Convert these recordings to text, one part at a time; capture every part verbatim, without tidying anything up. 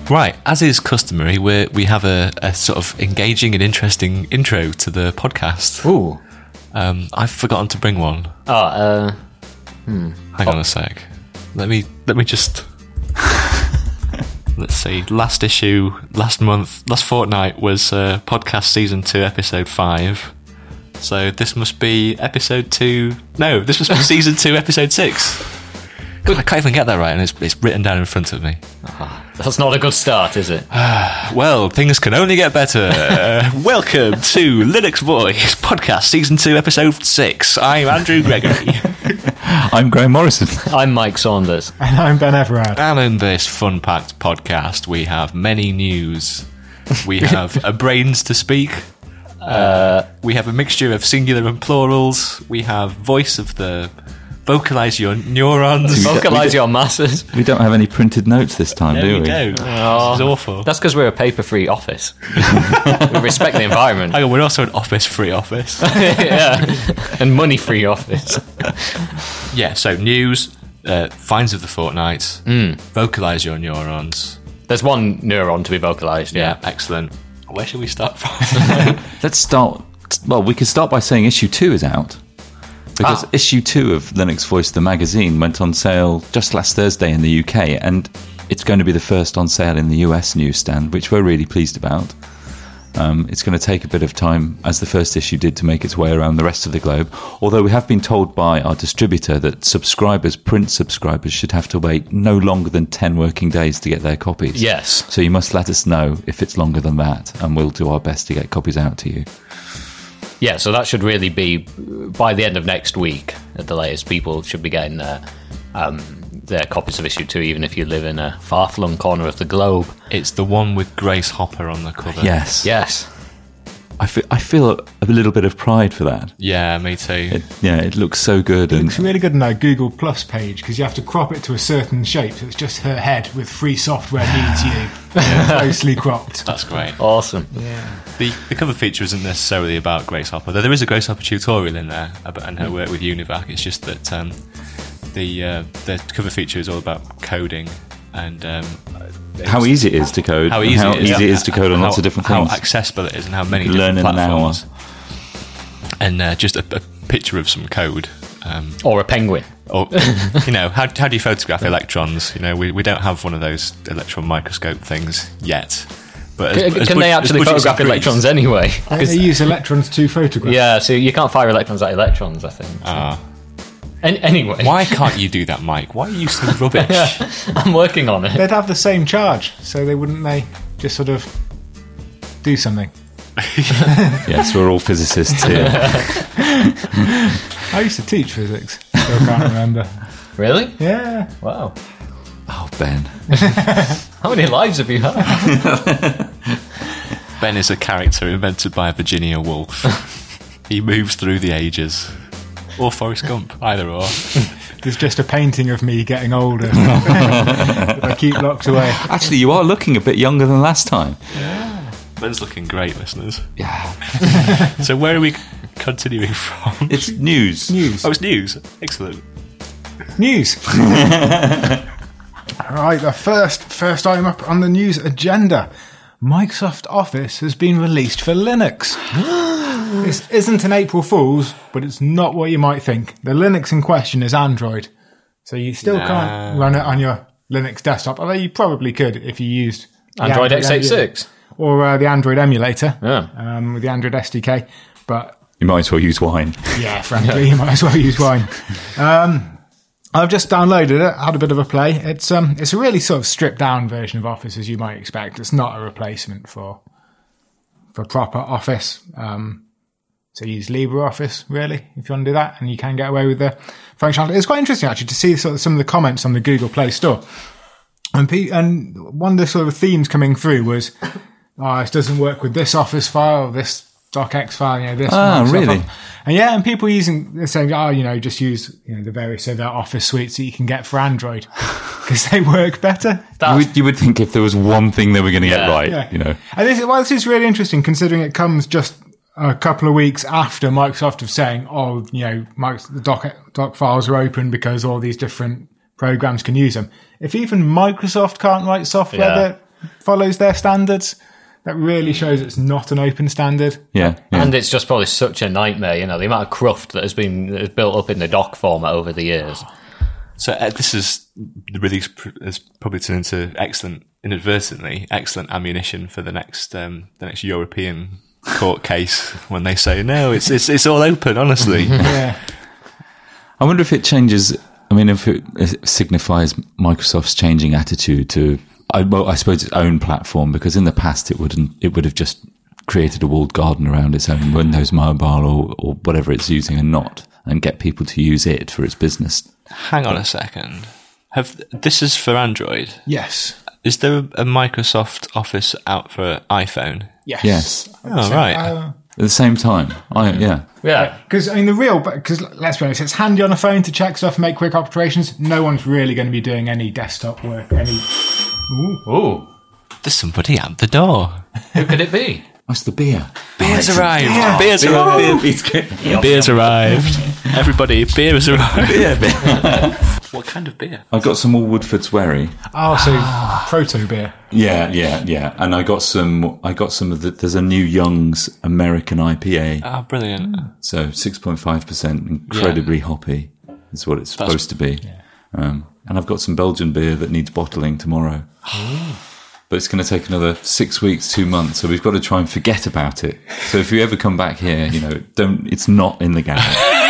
Right, as is customary, we we have a, a sort of engaging and interesting intro to the podcast. Ooh. Um, I've forgotten to bring one. Oh, uh... Hmm. Hang oh. on a sec. Let me let me just... Let's see. Last issue, last month, last fortnight was uh, podcast season two, episode five. So this must be episode two... No, this must be season two, episode six. God, I can't even get that right, and it's, it's written down in front of me. Oh, that's not a good start, is it? Well, things can only get better. uh, welcome to Linux Voice Podcast Season two, Episode six. I'm Andrew Gregory. I'm Graham Morrison. I'm Mike Saunders. And I'm Ben Everard. And in this fun-packed podcast, we have many news. We have a brains to speak. Uh, we have a mixture of singular and plurals. We have voice of the... Vocalise your neurons. Vocalise your masses. We don't have any printed notes this time, no, do we? we don't. Oh, this is awful. That's because we're a paper-free office. We respect the environment. Hang on, we're also an office-free office. Yeah, and money-free office. Yeah, so news, uh, finds of the fortnight, mm. vocalise your neurons. There's one neuron to be vocalised, yeah. yeah. Excellent. Where should we start from? Let's start... Well, we could start by saying issue two is out. Because ah. issue two of Linux Voice, the magazine, went on sale just last Thursday in the U K, and it's going to be the first on sale in the U S newsstand, which we're really pleased about. Um, it's going to take a bit of time, as the first issue did, to make its way around the rest of the globe, although we have been told by our distributor that subscribers, print subscribers, should have to wait no longer than ten working days to get their copies. Yes. So you must let us know if it's longer than that, and we'll do our best to get copies out to you. Yeah, so that should really be by the end of next week at the latest. People should be getting their, um, their copies of issue two, even if you live in a far-flung corner of the globe. It's the one with Grace Hopper on the cover. Yes. Yes. I feel, I feel a little bit of pride for that. Yeah, me too. It, yeah, it looks so good. It and looks really good in that Google Plus page, because you have to crop it to a certain shape, so it's just her head with free software needs you. Yeah, closely cropped. That's great. Awesome. Yeah. The, the cover feature isn't necessarily about Grace Hopper, though there is a Grace Hopper tutorial in there about, and her work with Univac. It's just that um, the uh, the cover feature is all about coding and um, how easy it is to code. How easy, how it, is. easy it is to code on how, lots of different how things. How accessible it is, and how many you different learn in platforms. An hour. And uh, just a, a picture of some code. Um, or a penguin. Or, you know, how, how do you photograph electrons? You know, we, we don't have one of those electron microscope things yet. But as, can as can much, they actually photograph electrons anyway? They use electrons to photograph. Yeah, so you can't fire electrons at electrons, I think. Ah. So. An- anyway. Why can't you do that, Mike? Why are you so rubbish? I'm working on it. They'd have the same charge, so they wouldn't they just sort of do something? Yes, we're all physicists here. I used to teach physics, so I can't remember. Really? Yeah. Wow. Oh, Ben. How many lives have you had? Ben is a character invented by Virginia Woolf. He moves through the ages. Or Forrest Gump, either or. There's just a painting of me getting older that I keep locked away. Actually, you are looking a bit younger than last time. Yeah. Ben's looking great, listeners. Yeah. So where are we continuing from? It's news. News. Oh, it's news. Excellent. News. Right, the first first item up on the news agenda. Microsoft Office has been released for Linux. This isn't an April Fool's, but it's not what you might think. The Linux in question is Android. So you still nah. can't run it on your Linux desktop, although you probably could if you used Android x eighty-six. Or uh, the Android emulator Yeah. um, with the Android S D K. But You might as well use wine. yeah, frankly, you might as well use wine. Um, I've just downloaded it, had a bit of a play. It's um, it's a really sort of stripped down version of Office, as you might expect. It's not a replacement for for proper Office. Um, so you use LibreOffice, really, if you want to do that, and you can get away with the functionality. It's quite interesting, actually, to see sort of some of the comments on the Google Play Store. And, pe- and one of the sort of themes coming through was, oh, this doesn't work with this Office file, this docx file, you know, this. Ah, Microsoft really? file. And yeah, and people using, they're saying, oh, you know, just use, you know, the various other Office suites that you can get for Android because they work better. You would, you would think if there was one thing they were going to Yeah. get right, Yeah. you know. And this, well, this is really interesting considering it comes just a couple of weeks after Microsoft of saying, oh, you know, the doc, doc files are open because all these different programs can use them. If even Microsoft can't write software Yeah. that follows their standards. That really shows it's not an open standard. Yeah, yeah. And it's just probably such a nightmare, you know, the amount of cruft that has been that has built up in the dock format over the years. So uh, this is the release pr- has probably turned into excellent, inadvertently excellent ammunition for the next um, the next European court case when they say no, it's it's it's all open. Honestly, Yeah. I wonder if it changes. I mean, if it, it signifies Microsoft's changing attitude to, I, well, I suppose its own platform, because in the past it wouldn't. It would have just created a walled garden around its own Windows Mobile or, or whatever it's using, and not and get people to use it for its business. hang on a second. Have this is for Android? Yes. Is there a Microsoft Office out for iPhone? Yes. Yes, Oh right. Uh, at the same time. I yeah. Yeah. Because, I mean, the real... Because, let's be honest, it's handy on a phone to check stuff and make quick operations. No one's really going to be doing any desktop work. Any... Ooh. Ooh. There's somebody at the door. Who could it be? What's the beer? Beer's Oh, arrived. Yeah. Beer's Beer, arrived. beer beats good. Beer's arrived. Everybody, beer has arrived. Beer, beer. What kind of beer? I got some more Woodford's Wherry. Oh, so proto beer. Yeah, yeah, yeah. And I got some. I got some of the. There's a new Young's American I P A. Oh, brilliant. So six point five percent, incredibly hoppy, is what it's That's- supposed to be. Um, and I've got some Belgian beer that needs bottling tomorrow. But it's going to take another six weeks, two months. So we've got to try and forget about it. So if you ever come back here, you know, don't. It's not in the garage.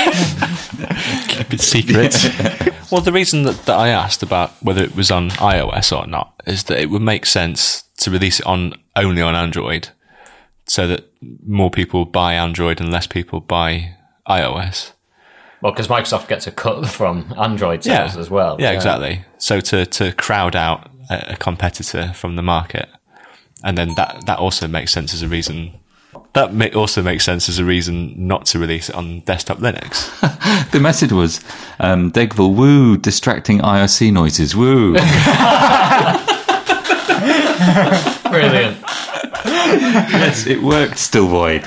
Keep it secret. Well, the reason that, that I asked about whether it was on iOS or not is that it would make sense to release it on only on Android, so that more people buy Android and less people buy iOS. Well, because Microsoft gets a cut from Android sales as well. Yeah, exactly. So to, to crowd out a, a competitor from the market, and then that, that also makes sense as a reason. That may also makes sense as a reason not to release it on desktop Linux. The message was, um, Degville, woo, distracting I R C noises, woo. Brilliant. Yes, it worked, still void.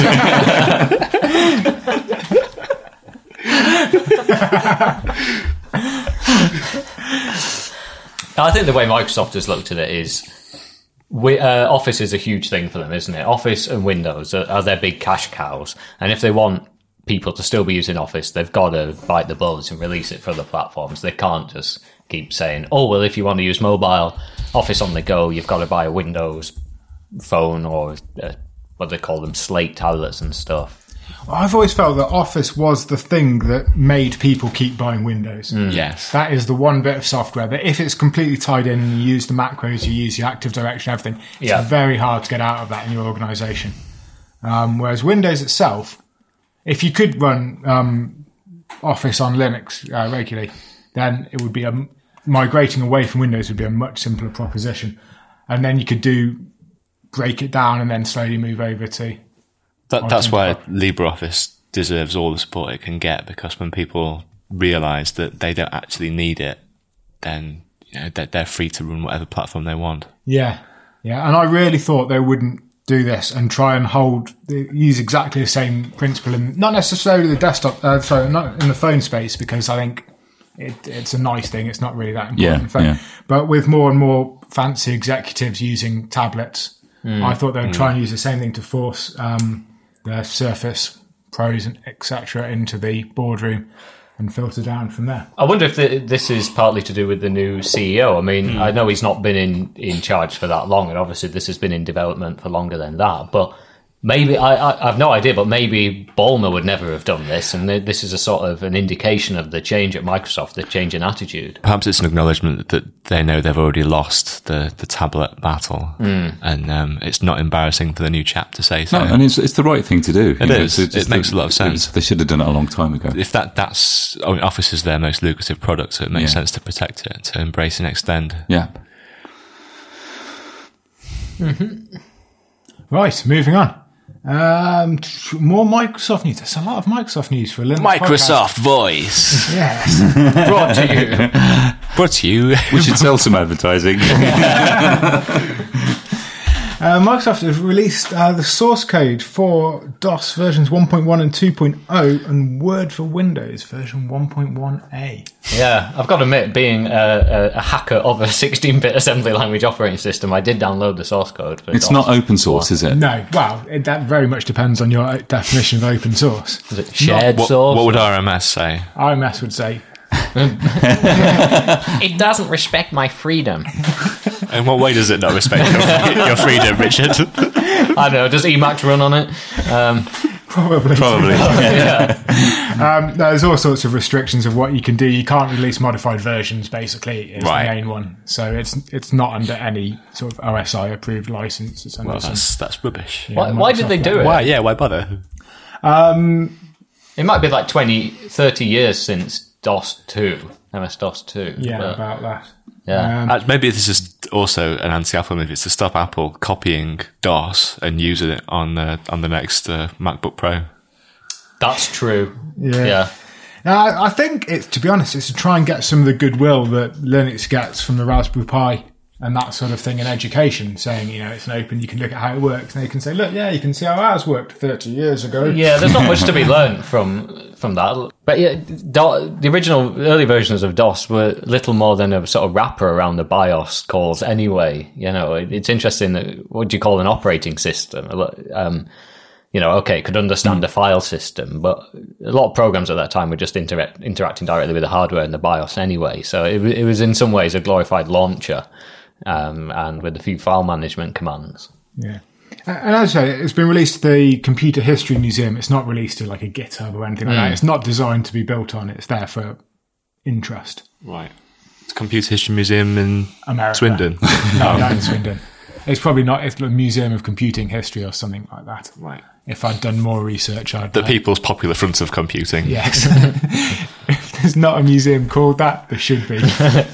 I think the way Microsoft has looked at it is, we, uh, Office is a huge thing for them, isn't it? Office and Windows are, are their big cash cows, and if they want people to still be using Office, they've got to bite the bullet and release it for other platforms. They can't just keep saying, oh, well, if you want to use mobile Office on the go, you've got to buy a Windows phone or uh, what they call them, slate tablets and stuff. I've always felt that Office was the thing that made people keep buying Windows. Yes. That is the one bit of software that if it's completely tied in and you use the macros, you use your Active Directory, everything, it's Yeah. very hard to get out of that in your organisation. Um, whereas Windows itself, if you could run um, Office on Linux uh, regularly, then it would be a, migrating away from Windows would be a much simpler proposition. And then you could do break it down and then slowly move over to... That, I that's think why that- LibreOffice deserves all the support it can get, because when people realise that they don't actually need it, then you know they're, they're free to run whatever platform they want. Yeah, yeah, and I really thought they wouldn't do this and try and hold use exactly the same principle in not necessarily the desktop, uh, sorry, not in the phone space, because I think it, it's a nice thing. It's not really that important. Yeah, in phone. yeah. But with more and more fancy executives using tablets, I thought they would try and use the same thing to force um, their Surface Pros and et cetera into the boardroom and filter down from there. I wonder if the, this is partly to do with the new C E O. I mean, I know he's not been in, in charge for that long, and obviously this has been in development for longer than that. But maybe, I, I, I've no idea, but maybe Ballmer would never have done this, and th- this is a sort of an indication of the change at Microsoft, the change in attitude. Perhaps it's an acknowledgement that they know they've already lost the, the tablet battle, and um, it's not embarrassing for the new chap to say so. No, and it's it's the right thing to do. It You know, is. it's- it's It makes the- a lot of sense. it's- They should have done it a long time ago. If that that's I mean, Office is their most lucrative product, so it makes Yeah. sense to protect it, to embrace and extend. Yeah. Right, moving on. Um, t- more Microsoft news. There's a lot of Microsoft news for Linux. Microsoft Voice, podcast. Yes. Brought to you. brought to you. We should sell some advertising. Uh, Microsoft has released uh, the source code for DOS versions one point one and two point oh and Word for Windows version one point one A. Yeah, I've got to admit, being a, a, a hacker of a sixteen-bit assembly language operating system, I did download the source code. For It's DOS. not open source, is it? No, well, it, that very much depends on your definition of open source. Is it shared What, source? what would R M S say? R M S would say, It doesn't respect my freedom. In what way does it not respect your, your freedom, Richard? I don't know, does Emacs run on it? Um, probably. Probably. yeah. Um, there's all sorts of restrictions of what you can do. You can't release modified versions, basically, is Right. the main one. So it's it's not under any sort of O S I-approved license. It's under Well, some- that's that's rubbish. yeah, Why, why did they do it? Why? Yeah, why bother? Um, It might be like twenty, thirty years since DOS two, M S DOS two. yeah, but, about that. yeah. Um, Uh, maybe this is also an anti-Apple move. It's to stop Apple copying DOS and using it on uh, on the next uh, MacBook Pro. That's true. Yeah. Yeah. Now, I think it's, to be honest, it's to try and get some of the goodwill that Linux gets from the Raspberry Pi and that sort of thing in education, saying, you know, it's an open, you can look at how it works, and you can say, look, yeah, you can see how ours worked thirty years ago. Yeah, there's not much to be learned from from that. But yeah, Do- the original early versions of DOS were little more than a sort of wrapper around the BIOS calls anyway. You know, it, it's interesting that, what do you call an operating system? Um, you know, okay, it could understand a file system, but a lot of programs at that time were just interact, interacting directly with the hardware and the BIOS anyway. So it, it was in some ways a glorified launcher, um, and with a few file management commands. Yeah. And as I say, it's been released to the Computer History Museum. It's not released to like a GitHub or anything like that. It's not designed to be built on. It's there for interest. Right. It's a Computer History Museum in America. Swindon. No, not in Swindon. It's probably not. It's the Museum of Computing History or something like that. Right. If I'd done more research, I'd. The uh, People's Popular Front of Computing. Yes. If there's not a museum called that, there should be.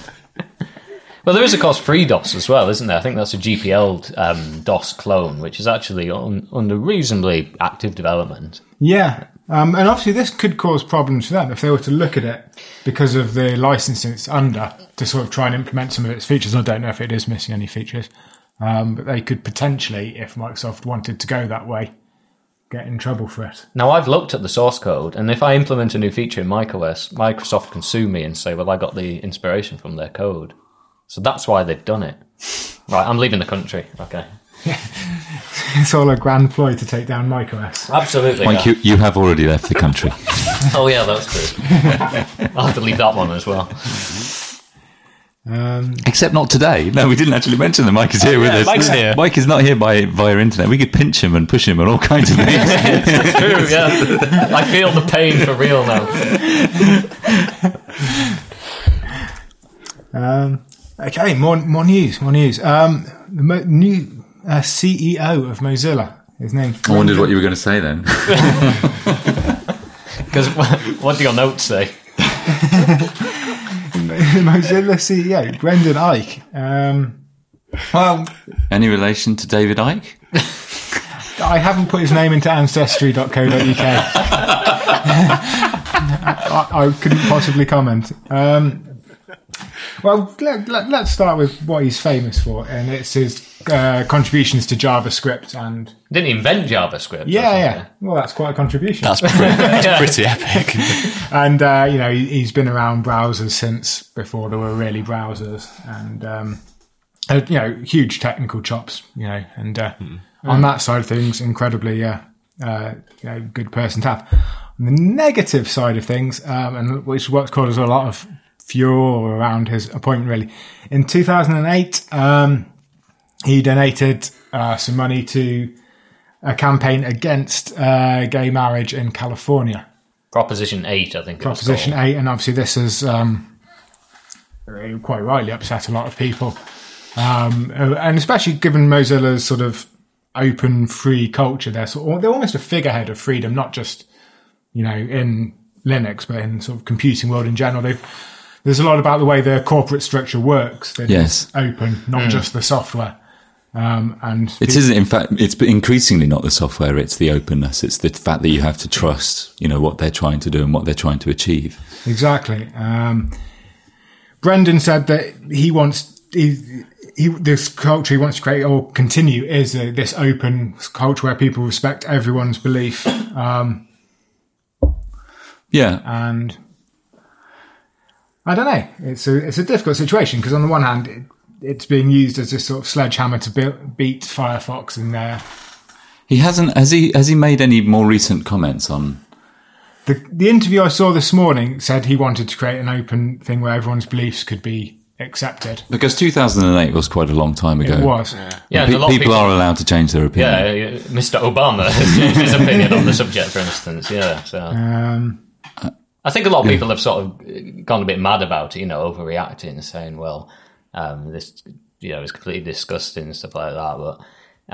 Well, there is, of course, FreeDOS as well, isn't there? I think that's a G P L um, DOS clone, which is actually on, under reasonably active development. Yeah. Um, and obviously this could cause problems for them if they were to look at it because of the licensing it's under to sort of try and implement some of its features. I don't know if it is missing any features, um, but they could potentially, if Microsoft wanted to go that way, get in trouble for it. Now, I've looked at the source code, and if I implement a new feature in macOS, Microsoft can sue me and say, well, I got the inspiration from their code. So that's why they've done it. Right, I'm leaving the country. Okay. It's all a grand ploy to take down macOS. Absolutely. Mike, yeah. you, you have already left the country. Oh, yeah, that's good. I'll have to leave that one as well. Um, Except not today. No, we didn't actually mention that Mike is here with yeah, us. Mike's here. Mike is not here by via internet. We could pinch him and push him and all kinds of things. It's true, yeah. I feel the pain for real now. um, okay, more more news, more news. Um, the mo- new uh, C E O of Mozilla. His name. I wondered what you were going to say then. Because what do your notes say? Mozilla C E O, Brendan Eich. Um, well, Any relation to David Icke? I haven't put his name into ancestry dot co dot uk. I, I couldn't possibly comment. Um, well, let, let, let's start with what he's famous for, and it's his uh, contributions to JavaScript and... Didn't invent JavaScript. Yeah, yeah. Well, that's quite a contribution. That's pretty, that's pretty epic. And, uh, you know, he, he's been around browsers since before there were really browsers. And, um, uh, you know, huge technical chops, you know, and uh, mm. on that side of things, incredibly uh, uh, you know, good person to have. On the negative side of things, um, and which is what's caused a lot of furor around his appointment, really. In two thousand eight, um, he donated uh, some money to a campaign against uh, gay marriage in California. Proposition eight, I think. Proposition it was eight, and obviously this has um, quite rightly upset a lot of people, um, and especially given Mozilla's sort of open, free culture. They're sort of, they're almost a figurehead of freedom, not just you know in Linux, but in sort of computing world in general. They've there's a lot about the way their corporate structure works. That Yes. it's open, not Mm. just the software. Um, and It isn't, in fact, it's increasingly not the software, it's the openness. It's the fact that you have to trust, you know, what they're trying to do and what they're trying to achieve. Exactly. Um, Brendan said that he wants, he, he, this culture he wants to create or continue is a, this open culture where people respect everyone's belief. Um, Yeah. and I don't know. It's a it's a difficult situation because on the one hand, it, it's being used as this sort of sledgehammer to be- beat Firefox in there. He hasn't. Has he? Has he made any more recent comments on? The the interview I saw this morning said he wanted to create an open thing where everyone's beliefs could be accepted. Because two thousand eight was quite a long time ago. It was. Yeah, Pe- and a lot of people, are allowed to change their opinion. Yeah, yeah, Mister Obama has changed his opinion on the subject, for instance. Yeah, so Um, I think a lot of people have sort of gone a bit mad about it, you know, overreacting, saying, "Well, um, this, you know, is completely disgusting" and stuff like that. But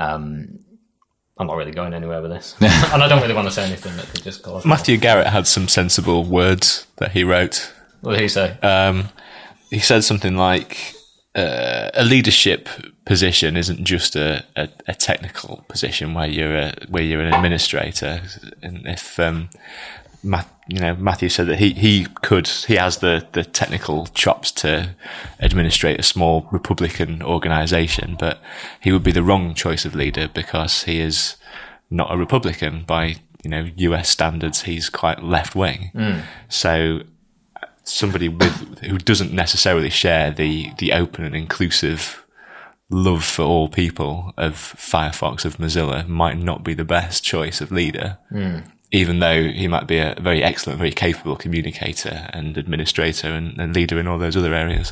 um, I'm not really going anywhere with this, and I don't really want to say anything that could just cause. Matthew Garrett had some sensible words that he wrote. What did he say? Um, he said something like, uh, "A leadership position isn't just a, a, a technical position where you're a, where you're an administrator." And if um, Matt, you know, Matthew said that he, he could he has the, the technical chops to administrate a small Republican organisation, but he would be the wrong choice of leader because he is not a Republican by you know U S standards. He's quite left wing, mm. so. Somebody with who doesn't necessarily share the, the open and inclusive love for all people of Firefox, of Mozilla, might not be the best choice of leader, mm. even though he might be a very excellent, very capable communicator and administrator and, and leader in all those other areas.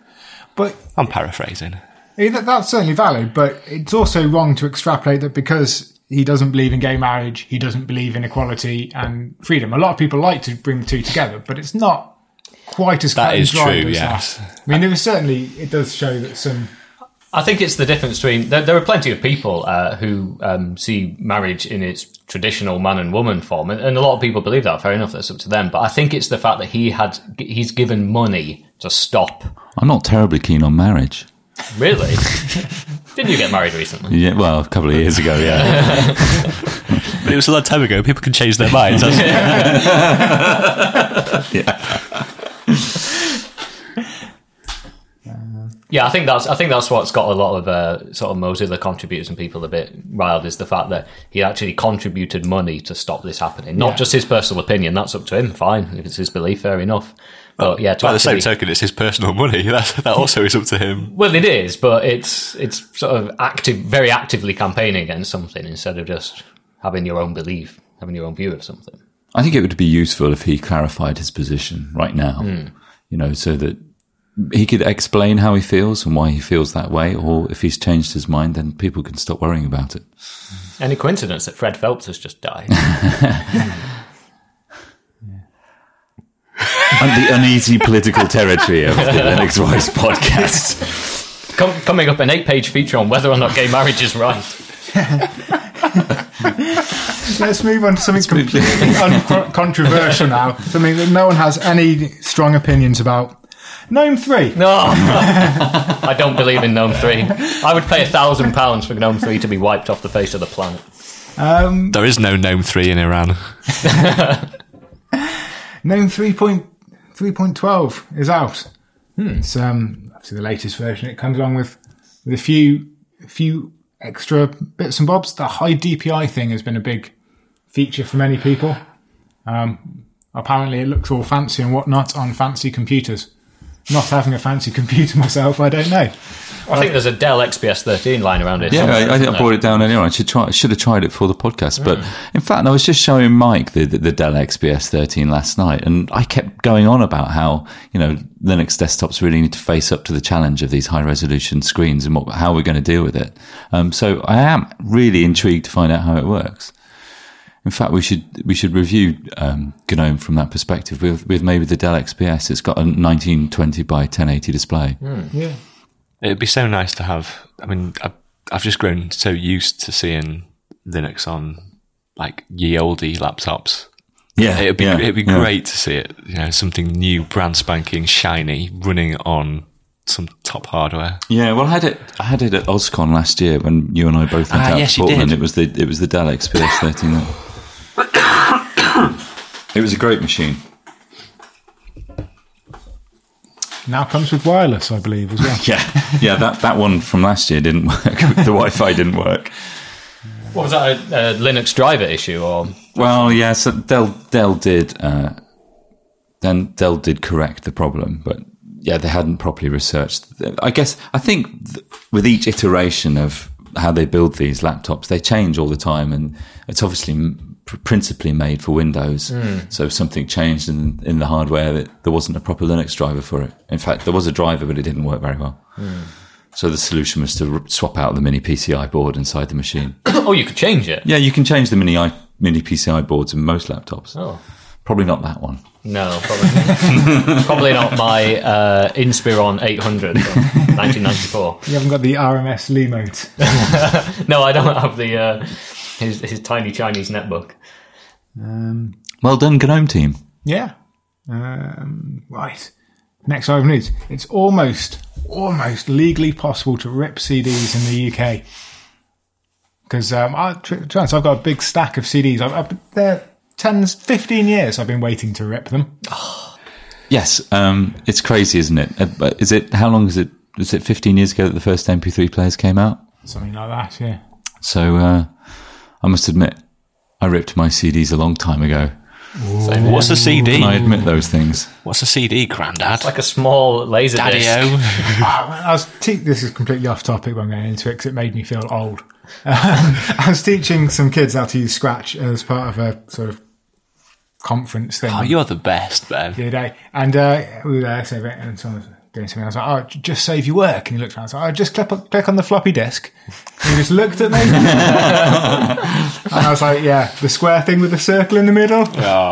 But I'm paraphrasing. Yeah, that's certainly valid, but it's also wrong to extrapolate that because he doesn't believe in gay marriage, he doesn't believe in equality and freedom. A lot of people like to bring the two together, but it's not quite as that is true, as yes. that. I mean, it was certainly, it does show that some... I think it's the difference between... There, there are plenty of people uh, who um, see marriage in its traditional man and woman form, and, and a lot of people believe that, fair enough, that's up to them, but I think it's the fact that he had he's given money to stop... I'm not terribly keen on marriage. Really? Didn't you get married recently? Yeah, well, a couple of years ago, yeah. But it was a long time ago. People can change their minds. yeah. Yeah, I think that's I think that's what's got a lot of uh, sort of Mozilla contributors and people a bit riled, is the fact that he actually contributed money to stop this happening. Not yeah. just his personal opinion. That's up to him. Fine, if it's his belief, fair enough. But yeah, by actually, the same token, it's his personal money. That that also is up to him. Well, it is, but it's it's sort of active, very actively campaigning against something instead of just having your own belief, having your own view of something. I think it would be useful if he clarified his position right now. Mm. You know, so that he could explain how he feels and why he feels that way, or if he's changed his mind, then people can stop worrying about it. Any coincidence that Fred Phelps has just died? And the uneasy political territory of the Linux Voice podcast. Com- coming up, an eight-page feature on whether or not gay marriage is right. Let's move on to something completely uncontroversial now. Something that no one has any strong opinions about. Gnome three. No, I don't believe in Gnome three. I would pay a thousand pounds for Gnome three to be wiped off the face of the planet. Um, there is no Gnome three in Iran. Gnome three point twelve is out. Hmm. It's um, obviously the latest version. It comes along with, with a few a few extra bits and bobs. The high D P I thing has been a big feature for many people. Um, apparently it looks all fancy and whatnot on fancy computers. Not having a fancy computer myself, I don't know. I think there's a Dell X P S thirteen lying around here. Yeah, I, I think I brought it down earlier. I should try. I should have tried it for the podcast. Mm. But in fact, I was just showing Mike the, the, the Dell X P S thirteen last night, and I kept going on about how, you know, Linux desktops really need to face up to the challenge of these high resolution screens and what, how we're going to deal with it. Um, so I am really intrigued to find out how it works. In fact, we should we should review um, GNOME from that perspective with, with maybe the Dell X P S. It's got a nineteen twenty by ten eighty display. Mm. Yeah. It'd be so nice to have. I mean, I've, I've just grown so used to seeing Linux on like ye olde laptops. Yeah, it'd be yeah, it'd be yeah. great to see it. You know, something new, brand spanking, shiny, running on some top hardware. Yeah, well, I had it. I had it at OSCON last year when you and I both went ah, out yes, to Portland. You did. It was the it was the Dell X P S thirteen. It was a great machine. Now comes with wireless, I believe, as well. Yeah, yeah. That, that one from last year didn't work. The Wi-Fi didn't work. What was that? A, a Linux driver issue, or Well, yeah. So Dell Dell did uh, then Dell did correct the problem, but yeah, they hadn't properly researched. I guess I think th- with each iteration of how they build these laptops, they change all the time, and it's obviously m- pr- principally made for Windows. Mm. So if something changed in, in the hardware, that there wasn't a proper Linux driver for it. In fact, there was a driver, but it didn't work very well. Mm. So the solution was to r- swap out the mini P C I board inside the machine. oh, you could change it. Yeah, you can change the mini I, mini P C I boards in most laptops. Oh. Probably not that one. No, probably probably not my uh, Inspiron eight hundred from nineteen ninety-four. You haven't got the R M S Lee mode. No, I don't have the uh, his his tiny Chinese netbook. Um, Well done, GNOME team. yeah. Um, right. Next item news. It's almost, almost legally possible to rip C Ds in the U K. Because um, I, to be honest, I've got a big stack of C Ds. I've, I've, they're ten, fifteen years I've been waiting to rip them. Yes, um, it's crazy, isn't it? Uh, but Is it? How long is it? Was it fifteen years ago that the first M P three players came out? Something like that, yeah. So uh, I must admit, I ripped my C Ds a long time ago. What's a C D? Can I admit those things? What's a C D, Grandad? Like a small laser disc. Daddy-o. I was te- this is completely off topic, but I'm going into it because it made me feel old. Um, I was teaching some kids how to use Scratch as part of a sort of conference thing. Oh, you're the best, Ben. the other day, and uh, we were there, so and someone was doing something. I was like, "Oh, j- just save your work." And he looked around. I was like, "Oh, just click, click on the floppy disk." And he just looked at me, and I was like, "Yeah, the square thing with the circle in the middle."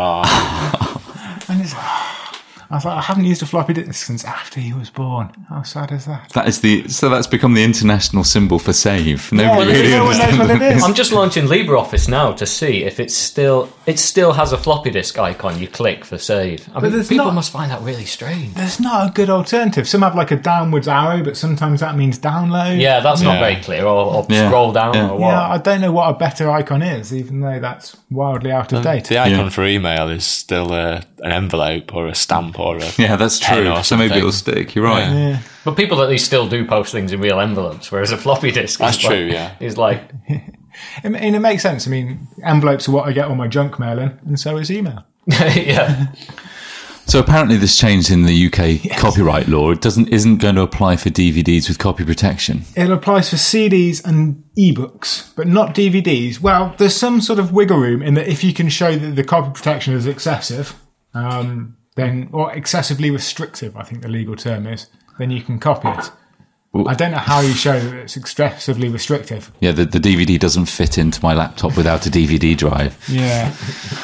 Oh. And it's, I was like, "I haven't used a floppy disk since after he was born." How sad is that? That is the so that's become the international symbol for save. Nobody Yeah, really no one knows understands what it is. I'm just launching LibreOffice now to see if it's still it still has a floppy disk icon you click for save. I mean, there's people not- must find that really strange. There's not a good alternative. Some have like a downwards arrow, but sometimes that means download. Yeah, that's not Yeah. very clear. Or, or Yeah. scroll down Yeah. or what. Yeah, I don't know what a better icon is, even though that's wildly out of date. The icon Yeah. for email is still uh, an envelope or a stamp or a Yeah, that's pen true. or So maybe something. it'll stick. You're right. Yeah. Yeah. But people at least still do post things in real envelopes, whereas a floppy disk That's is like, true, yeah. is like I mean, it makes sense. I mean, envelopes are what I get all my junk mail in, and so is email. yeah. So apparently, this change in the U K copyright law it doesn't isn't going to apply for D V Ds with copy protection. It applies for C Ds and ebooks, but not D V Ds. Well, there's some sort of wiggle room in that if you can show that the copy protection is excessive, um, then or excessively restrictive, I think the legal term is, then you can copy it. I don't know how you show that it's excessively restrictive. Yeah, the, the D V D doesn't fit into my laptop without a D V D drive. Yeah.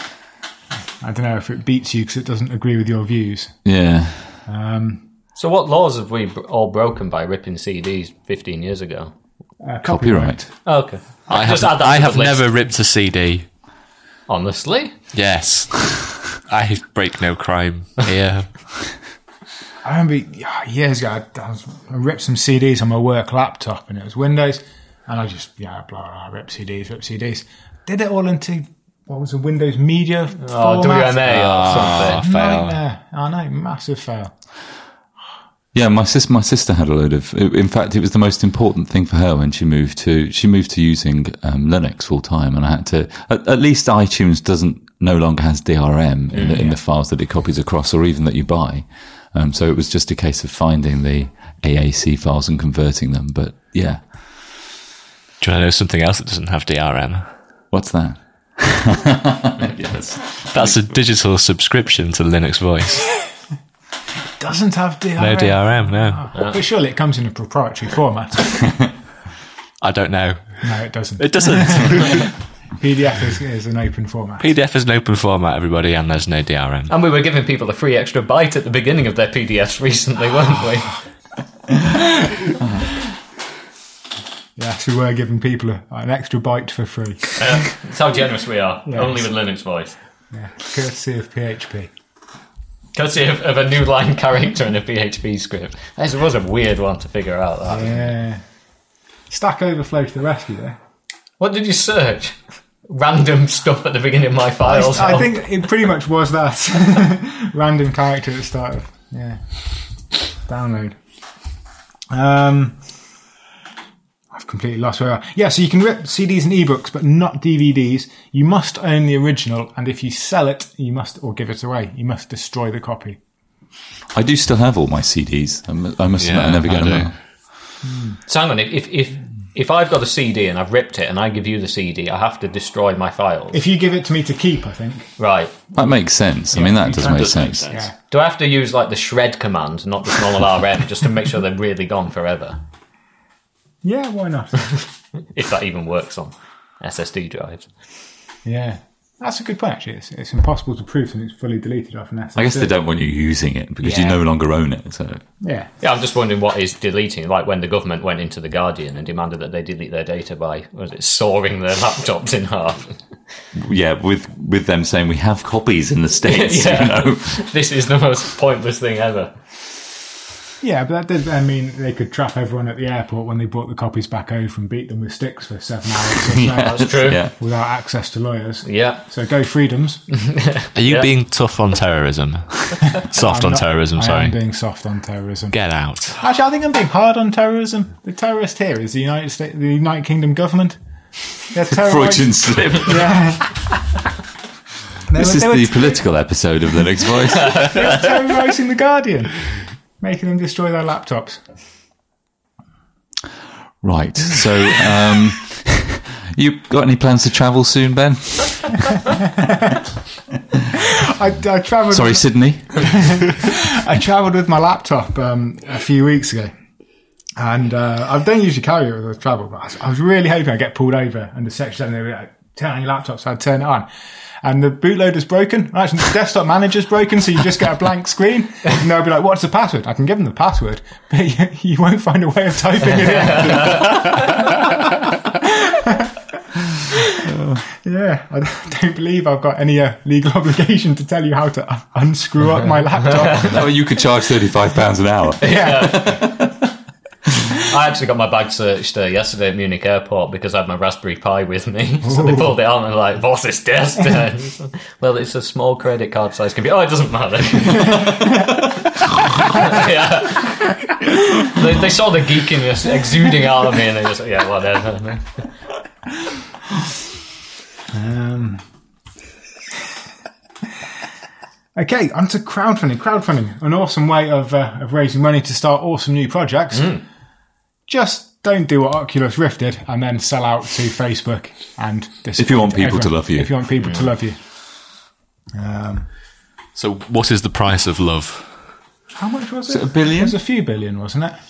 I don't know if it beats you because it doesn't agree with your views. Yeah. Um, So what laws have we b- all broken by ripping C Ds fifteen years ago? uh, Copyright. Oh, okay. I have, Just add that I to the have list. never ripped a C D. Honestly? Yes. I break no crime here. I remember yeah, years ago, I, I, was, I ripped some C Ds on my work laptop, and it was Windows, and I just yeah, blah blah, rip C Ds, rip C Ds. Did it all into what was a Windows Media Oh, format. W M A or Ah, something. fail. Nightmare. I know, massive fail. Yeah, my sis, my sister had a load of. In fact, it was the most important thing for her when she moved to. She moved to using um, Linux full time, and I had to. At, at least iTunes doesn't no longer has D R M in, the, in the files that it copies across, or even that you buy. Um, so it was just a case of finding the A A C files and converting them. But yeah, Do you want to know something else that doesn't have D R M? what's that? Yes. That's a digital subscription to Linux Voice. Doesn't have D R M. No D R M, no. But surely it comes in a proprietary format. I don't know. No, it doesn't. It doesn't. P D F is, is an open format. P D F is an open format, everybody, and there's no D R M. And we were giving people a free extra byte at the beginning of their P D Fs recently, weren't we? Yes, we were giving people a, an extra byte for free. Uh, that's how generous we are. Yes. Only with Linux Voice. Yeah, courtesy of P H P. Courtesy of, of a new line character in a P H P script. This was a weird one to figure out. That. Yeah. Stack Overflow to the rescue there. What did you search? Random stuff at the beginning of my files. I think it pretty much was that. Random character at the start of. Yeah. Download. Um, I've completely lost where I am. Yeah, so you can rip C Ds and ebooks, but not D V Ds. You must own the original, and if you sell it, you must, or give it away, you must destroy the copy. I do still have all my C Ds. I mu- I must admit, I never get them out. So hang on, if, if if I've got a C D and I've ripped it and I give you the C D, I have to destroy my files. If you give it to me to keep, I think. Right. That makes sense. I mean, that does can. make Does make sense. sense. Yeah. Do I have to use like the shred command, not the normal R M, just to make sure they're really gone forever? Yeah, why not? If that even works on S S D drives. Yeah. That's a good point, actually. It's, it's impossible to prove something's fully deleted off an S S D. I guess they don't want you using it because you Yeah. no longer own it. So Yeah. Yeah, I'm just wondering what is deleting. Like when the government went into The Guardian and demanded that they delete their data by, was it sawing their laptops in half? yeah, with with them saying we have copies in the States, Yeah. you know. This is the most pointless thing ever. Yeah, but that did I mean they could trap everyone at the airport when they brought the copies back over and beat them with sticks for seven hours or so That's true. Yeah. without access to lawyers. Yeah. So go freedoms. Are you Yeah. being tough on terrorism? Soft I'm on not- terrorism, I sorry. am being soft on terrorism. Get out. Actually, I think I'm being hard on terrorism. The terrorist here is the United States, the United Kingdom government. They're Freudian terrorising. slip. Yeah. They This were- is they were the political episode of Linux Voice. terrorising the Guardian, making them destroy their laptops. Right. So, um, you got any plans to travel soon, Ben? I, I travelled. Sorry, Sydney. I travelled with my laptop um, a few weeks ago, and uh, I don't usually carry it with I travel, but I was, I was really hoping I'd get pulled over under Section seven. They were like, turn on your laptop, so I'd turn it on. And the bootloader's broken. Actually, the desktop manager's broken, so you just get a blank screen. And they'll be like, what's the password? I can give them the password, but you, you won't find a way of typing it in. Yeah, I don't believe I've got any uh, legal obligation to tell you how to un- unscrew up my laptop. No, you could charge thirty-five pounds an hour. I actually got my bag searched uh, yesterday at Munich Airport because I had my Raspberry Pi with me. So they pulled it on and like, what's this test? Well, it's a small credit card size computer. Oh, it doesn't matter. Yeah. They, they saw the geekiness exuding out of me and they just, yeah, whatever. Um, okay, on to crowdfunding. Crowdfunding, an awesome way of uh, of raising money to start awesome new projects. Just don't do what Oculus Rift did and then sell out to Facebook and If you want people to love you. If you want people to love you. Um, So, what is the price of love? how much was Is it? it a billion? It was a few billion, wasn't it?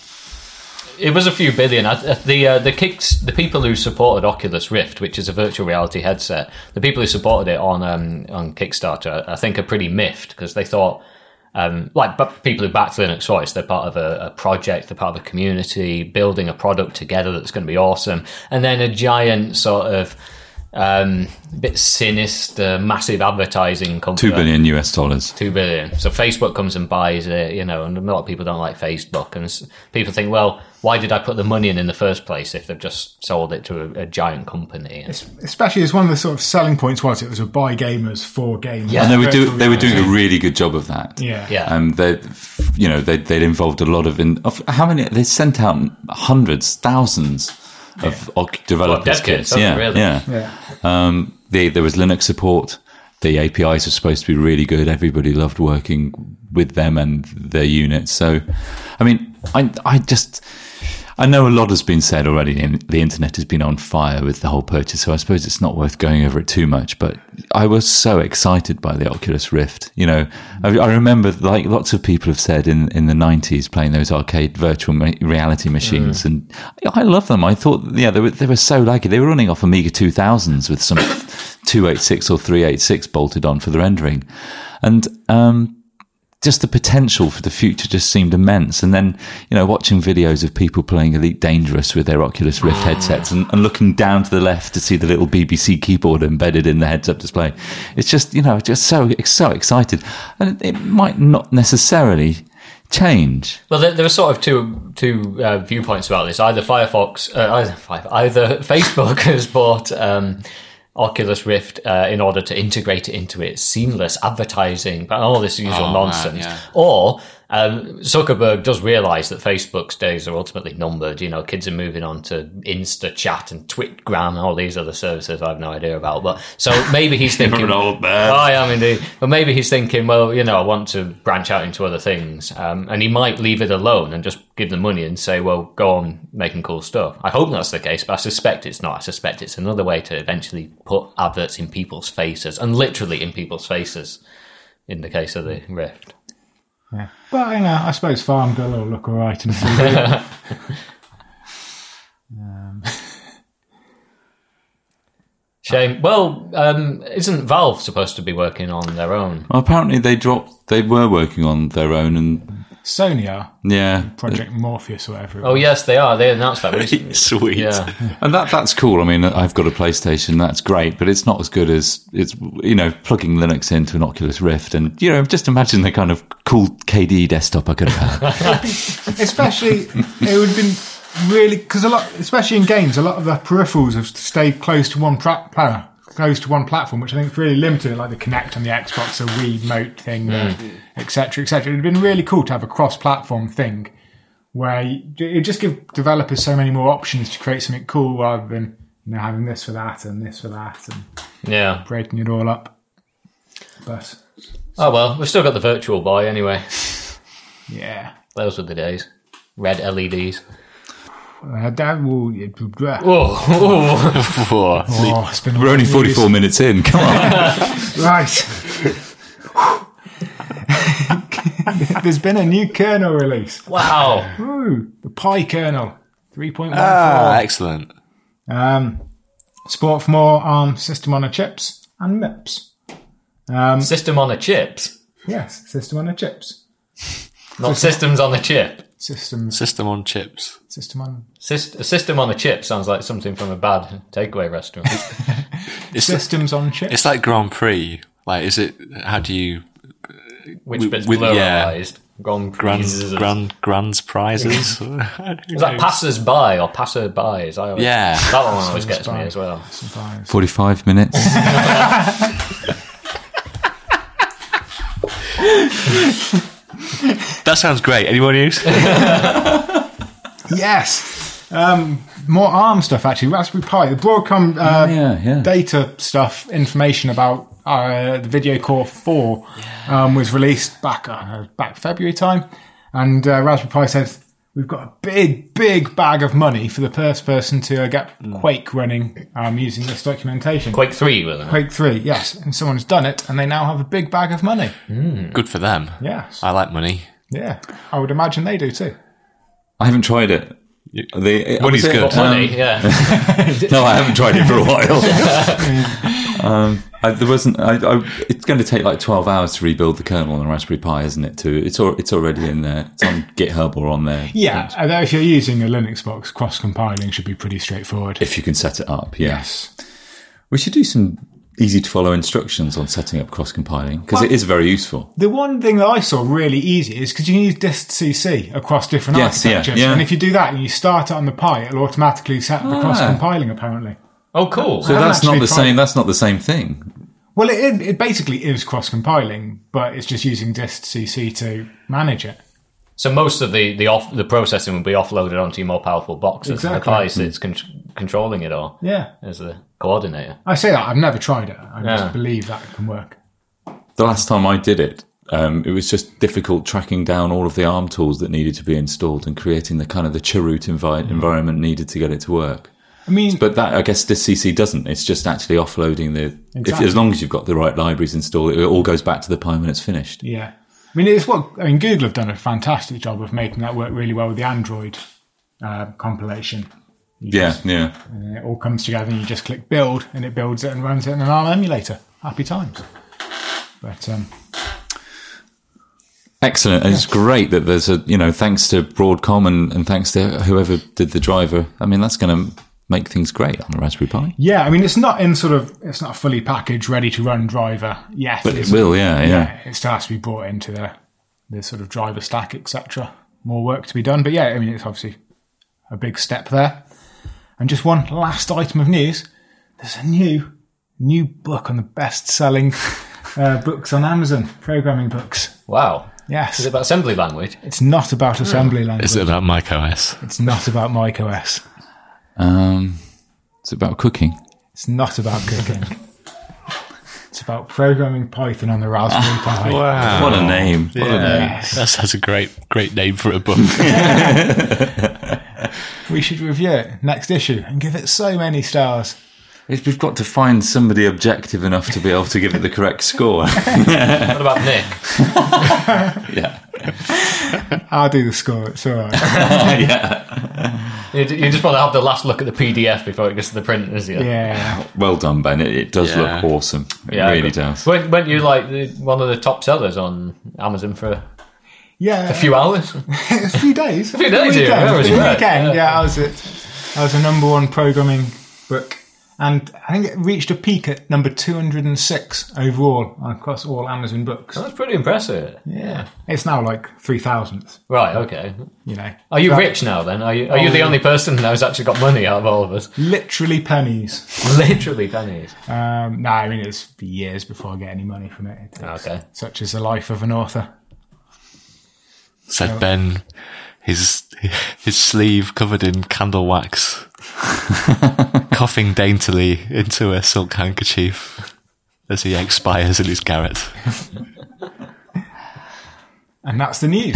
It was a few billion. I- uh, The uh, the kicks, the people who supported Oculus Rift, which is a virtual reality headset, the people who supported it on um, on Kickstarter, I think, are pretty miffed because they thought, um, like, but people who backed Linux Voice, they're part of a, a project, they're part of a community, building a product together that's going to be awesome, and then a giant sort of um, bit sinister, massive advertising company. Two billion U S dollars. Two billion. So Facebook comes and buys it, you know, and a lot of people don't like Facebook. And s- people think, well, why did I put the money in in the first place if they've just sold it to a, a giant company? And Especially as one of the sort of selling points was it was a by gamers for gamers. Yeah. And they were do, Virtual they were doing a reality. really good job of that. Yeah. yeah. Um, they, you know, they they'd involved a lot of in of how many they sent out hundreds, thousands of oc- developers dev kits, kits. Yeah, really. yeah. Yeah. Um, the, there was Linux support. The A P Is were supposed to be really good. Everybody loved working with them and their units. So, I mean, I I just. I know a lot has been said already. And the internet has been on fire with the whole purchase, so I suppose it's not worth going over it too much. But I was so excited by the Oculus Rift. You know, I, I remember, like lots of people have said in, in the nineties, playing those arcade virtual ma- reality machines, and I love them. I thought, yeah, they were they were so laggy. They were running off Amiga two thousands with some two eighty-six or three eighty-six bolted on for the rendering, and um. just the potential for the future just seemed immense. And then, you know, watching videos of people playing Elite Dangerous with their Oculus Rift headsets and, and looking down to the left to see the little B B C keyboard embedded in the heads-up display. It's just, you know, just so, so excited. And it might not necessarily change. Well, there, there are sort of two two uh, viewpoints about this. Either Firefox, uh, either, either Facebook has bought um, Oculus Rift uh, in order to integrate it into its seamless advertising, but all this usual Oh, man, nonsense, yeah. or Um, Zuckerberg does realise that Facebook's days are ultimately numbered. You know, kids are moving on to Insta Chat and Twitgram and all these other services I have no idea about. But so maybe he's thinking, You're an old man. Oh, I am indeed. But maybe he's thinking, well, you know, I want to branch out into other things, um, and he might leave it alone and just give them money and say, well, go on making cool stuff. I hope that's the case, but I suspect it's not. I suspect it's another way to eventually put adverts in people's faces, and literally in people's faces, in the case of the Rift. Yeah. But, you know, I suppose Farmville will look all right in T V. um. Shame. Well, um, isn't Valve supposed to be working on their own? Well, apparently they dropped. They were working on their own, and Sony are. yeah, Project Morpheus or whatever. it Oh, was. yes, they are. They announced that recently. Sweet. Yeah. and that that's cool. I mean, I've got a PlayStation. That's great, but it's not as good as it's you know plugging Linux into an Oculus Rift, and you know just imagine the kind of cool K D E desktop I could have had. Especially, it would have been really, because a lot, especially in games, a lot of the peripherals have stayed close to one pra- player, close to one platform, which I think is really limited, like the Kinect on the Xbox, the Wii Mote thing, et cetera, et cetera. It would have been really cool to have a cross-platform thing where you, it just give developers so many more options to create something cool rather than you know having this for that and this for that and Yeah. breaking it all up. But Oh, well, we've still got the Virtual Boy anyway. yeah. Those were the days. Red L E Ds. Uh, that will, Whoa. Whoa. oh, it's been a We're lot only of forty-four news. minutes in. Come on. Right. There's been a new kernel release. Wow. Ooh, the Pi kernel three point one four. Ah, excellent. Um, support for more ARM system on a chips and M I Ps. Um, System on a chips. yes, system on a chips. Not systems on a chip. Systems, System on chips. system on Syst- a system on a chip sounds like something from a bad takeaway restaurant. It's, systems on chips. it's like Grand Prix. Like, is it? How do you Which With- bit's with- yeah. pluralised? Grand grand Prix. grand grand's prizes? Is that passers by or passer bys? I always, Yeah. That one always gets me by. as well. Sometimes. forty-five minutes. That sounds great. Anyone use? Yes. Um, more ARM stuff, actually. Raspberry Pi. The Broadcom uh, yeah, yeah. data stuff, information about uh, the Video Core four um, was released back uh, back February time. And uh, Raspberry Pi said, we've got a big, big bag of money for the first person to uh, get Quake running um, using this documentation. Quake three, wasn't it? Quake three, yes. And someone's done it, and they now have a big bag of money. Good for them. Yes. I like money. Yeah. I would imagine they do too. I haven't tried it. The, I Money's was- good. um, Money, yeah. No, I haven't tried it for a while. um, I, there wasn't. I, I, it's going to take like twelve hours to rebuild the kernel on a Raspberry Pi, isn't it? To it's al- it's already in there. It's on GitHub or on there. Yeah. Although if you're using a Linux box, cross-compiling should be pretty straightforward. If you can set it up, yes. We should do some easy to follow instructions on setting up cross compiling because it is very useful. The one thing that I saw really easy is because you can use dist C C across different Yes, yeah, architectures. yeah. And if you do that and you start it on the Pi, it'll automatically set the Ah. cross-compiling, apparently. Oh, cool. So haven't that's not actually the tried same. it. That's not the same thing. Well, it, it basically is cross-compiling, but it's just using dist C C to manage it. So most of the the off the processing will be offloaded onto your more powerful boxes. Exactly. And the Pi sits con- controlling it all Yeah. as the coordinator. I say that, I've never tried it. I Yeah. just believe that it can work. The last time I did it, um, it was just difficult tracking down all of the ARM tools that needed to be installed and creating the kind of the chroot envi- environment needed to get it to work. I mean, But that, I guess, this C C doesn't. It's just actually offloading the. If, Exactly. as long as you've got the right libraries installed, it all goes back to the Pi when it's finished. yeah. I mean, it's what I mean. Google have done a fantastic job of making that work really well with the Android uh, compilation. You Yeah, just- yeah. and it all comes together, and you just click build, and it builds it and runs it in an ARM emulator. Happy times. But um, Excellent. And it's great that there's a, you know, thanks to Broadcom and, and thanks to whoever did the driver. I mean, that's going to make things great on the Raspberry Pi. yeah, I mean, it's not in sort of it's not a fully packaged, ready to run driver yet. But It's- it will, yeah, yeah. It still has to be brought into the the sort of driver stack, et cetera. More work to be done, but yeah, I mean, it's obviously a big step there. And just one last item of news: there's a new new book on the best-selling uh, books on Amazon, programming books. Wow. Yes. Is it about assembly language? It's not about assembly language. Is it about macOS? It's not about macOS. Um, it's about cooking. It's not about cooking. It's about programming Python on the Raspberry Pi. Wow. What a name. What a name. Yes. That's, that's a great, great name for a book. We should review it next issue and give it so many stars. We've got to find somebody objective enough to be able to give it the correct score. What about Nick? Yeah. I'll do the score. It's all right. Yeah. You, you just want to have the last look at the P D F before it gets to the printers, yeah? Yeah. Well done, Ben. It, it does Yeah. look awesome. It Yeah, really but does. Weren't, weren't you like the, one of the top sellers on Amazon for a Yeah. few hours? a few days. A few days, weekend. yeah, that was For the right. weekend, Yeah. yeah. I was it. I was a number one programming book, and I think it reached a peak at number two hundred and six overall across all Amazon books. That's pretty impressive. Yeah, it's now like three thousandth. Right, okay. You know, Are you So- rich now then? Are you, are you Oh, the yeah. only person now who's actually got money out of all of us? Literally pennies. Literally pennies. Um, no, I mean it's be years before I get any money from it. It takes- Okay. Such is the life of an author. Said Ben, his his sleeve covered in candle wax, coughing daintily into a silk handkerchief as he expires in his garret. And that's the news.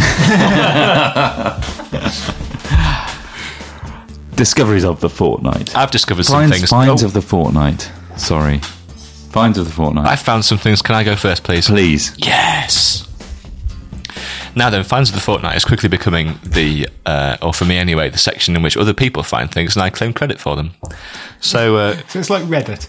Discoveries of the fortnight. I've discovered some Finds, things. finds Oh, of the fortnight. Sorry. Finds of the fortnight. I found some things. Can I go first, please? Please. Yes. Now then, Finds of the Fortnight is quickly becoming the, uh, or for me anyway, the section in which other people find things and I claim credit for them. So, uh, So it's like Reddit.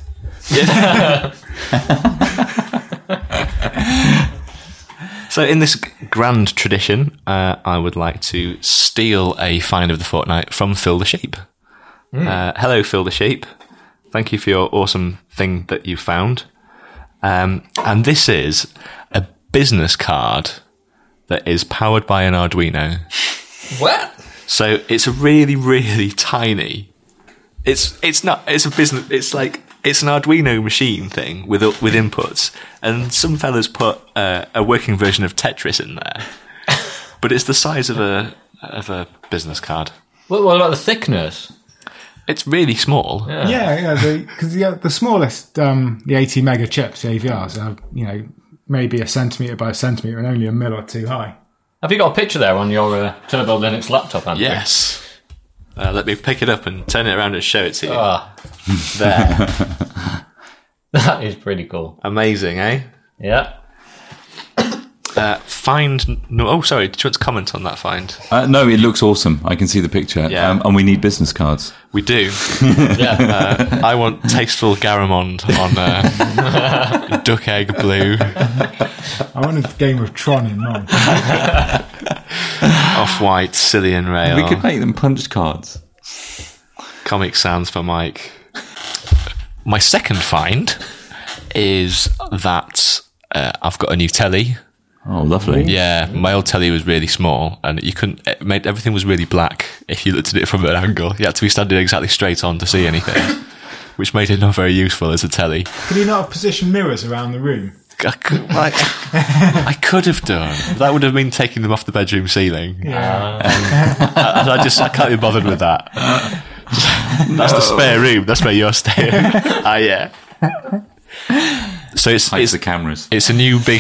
so in this grand tradition, uh, I would like to steal a Find of the Fortnight from Phil the Sheep. Uh, hello, Phil the Sheep. Thank you for your awesome thing that you found. Um, and this is a business card that is powered by an Arduino. What? So it's a really, really tiny. It's it's not. It's a business. It's like it's an Arduino machine thing with with inputs, and some fellas put uh, a working version of Tetris in there. But it's the size of a of a business card. What, what about the thickness? It's really small. Yeah. Yeah, yeah, because the, the, the smallest, um, the eighty mega chips, the A V Rs, are, you know, maybe a centimetre by a centimetre and only a mil or two high. Have you got a picture there on your uh, Turbo Linux laptop, Andrew? Yes. Uh, let me pick it up and turn it around and show it to you. Ah, There. that is pretty cool. Amazing, eh? Yeah. Uh, find. No. Oh, sorry. Did you want to comment on that find? Uh, no, it looks awesome. I can see the picture. Yeah. Um, and we need business cards. We do. Yeah. Uh, I want tasteful Garamond on uh, duck egg blue, I wanted the Game of Tron in mine. off-white Cillian rail. We could make them punch cards. Comic Sans for Mike. My second find is that uh, I've got a new telly. Oh, lovely. Yeah, my old telly was really small, and you couldn't. It made everything was really black if you looked at it from an angle. You had to be standing exactly straight on to see anything, which made it not very useful as a telly. Can you not have position mirrors around the room? I could, like, I could have done. That would have been taking them off the bedroom ceiling. Yeah. I, I just I can't be bothered with that. That's the spare room. That's where you're staying. Ah, yeah. So it's Hides it's the cameras. it's a new big.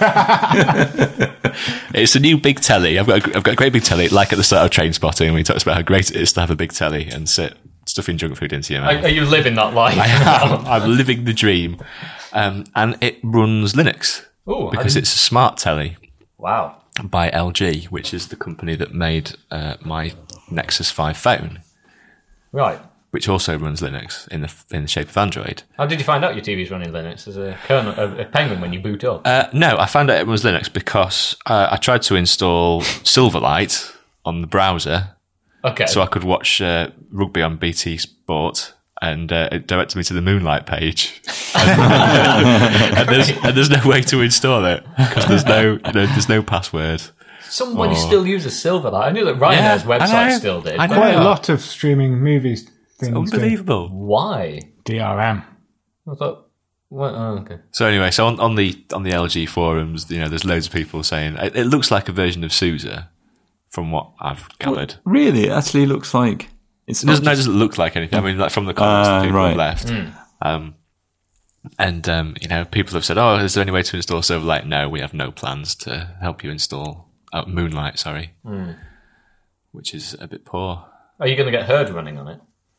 It's a new big telly. I've got a, I've got a great big telly. Like at the start of Train Spotting, when he talks about how great it is to have a big telly and sit stuffing junk food into your Are, mouth. are you living that life? I am. I'm living the dream, um, and it runs Linux Ooh, I because didn't- it's a smart telly Wow. by L G, which is the company that made uh, my Nexus five phone, Right. which also runs Linux in the in the shape of Android. How did you find out your T V's running Linux as a kernel, a, a penguin when you boot up? Uh, no, I found out it was Linux because uh, I tried to install Silverlight on the browser Okay. so I could watch uh, rugby on B T Sport, and uh, it directed me to the Moonlight page. and, and, there's, and there's no way to install it because there's no, you know, there's no password. Somebody Oh. still uses Silverlight. I knew that Ryanair's Yeah, I website know. still did. I know. Quite a Yeah. lot of streaming movies things do. Unbelievable. Why? D R M. I thought, What? Oh, okay. So anyway, so on, on the on the L G forums, you know, there's loads of people saying it, it looks like a version of SUSE, from what I've gathered. Really, it actually looks like it's It not doesn't, no, it just- doesn't look like anything. I mean, like from the comments Uh, that people right. have left. Um, and, um, you know, people have said, oh, is there any way to install Silverlight? No, we have no plans to help you install uh, Moonlight, sorry. Which is a bit poor. Are you going to get Herd running on it?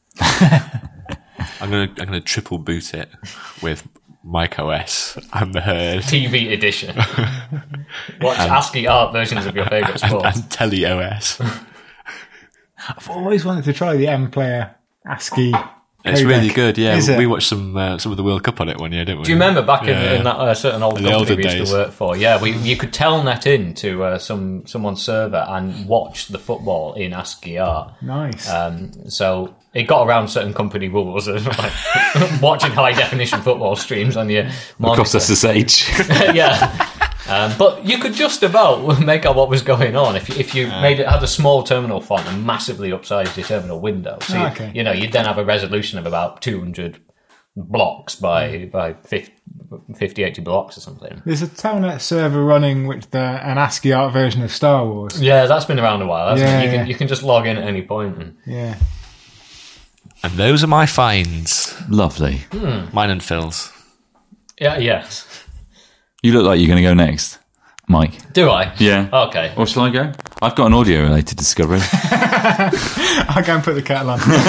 I'm going to I'm gonna triple boot it with macOS and the Herd T V edition. Watch ASCII art versions of your favourite sports. and TeleOS. I've always wanted to try the M Player ASCII. It's codec. really good, yeah. Is it? We watched some uh, some of the World Cup on it one year, didn't we? Do you remember back in, Yeah. in that uh, certain old In the company older we used days. to work for? Yeah, we you could telnet in to uh, some someone's server and watch the football in ASCII art. Nice. Um, so it got around certain company rules of like watching high definition football streams on your monitor. across S S H. yeah. Um, but you could just about make out what was going on if you, if you made it had a small terminal font and massively upsized your terminal window. So you, Okay. you know you'd then have a resolution of about two hundred blocks by by fifty, eighty blocks or something. There's a Telnet server running with the, an ASCII art version of Star Wars. Yeah, that's been around a while. Hasn't Yeah, it? You yeah. can you can just log in at any point. And, Yeah. And those are my finds. Lovely. Mine and Phil's. yeah, yes. You look like you're going to go next, Mike. Do I? Yeah. Okay. Or shall I go? I've got an audio-related discovery. I'll go and put the kettle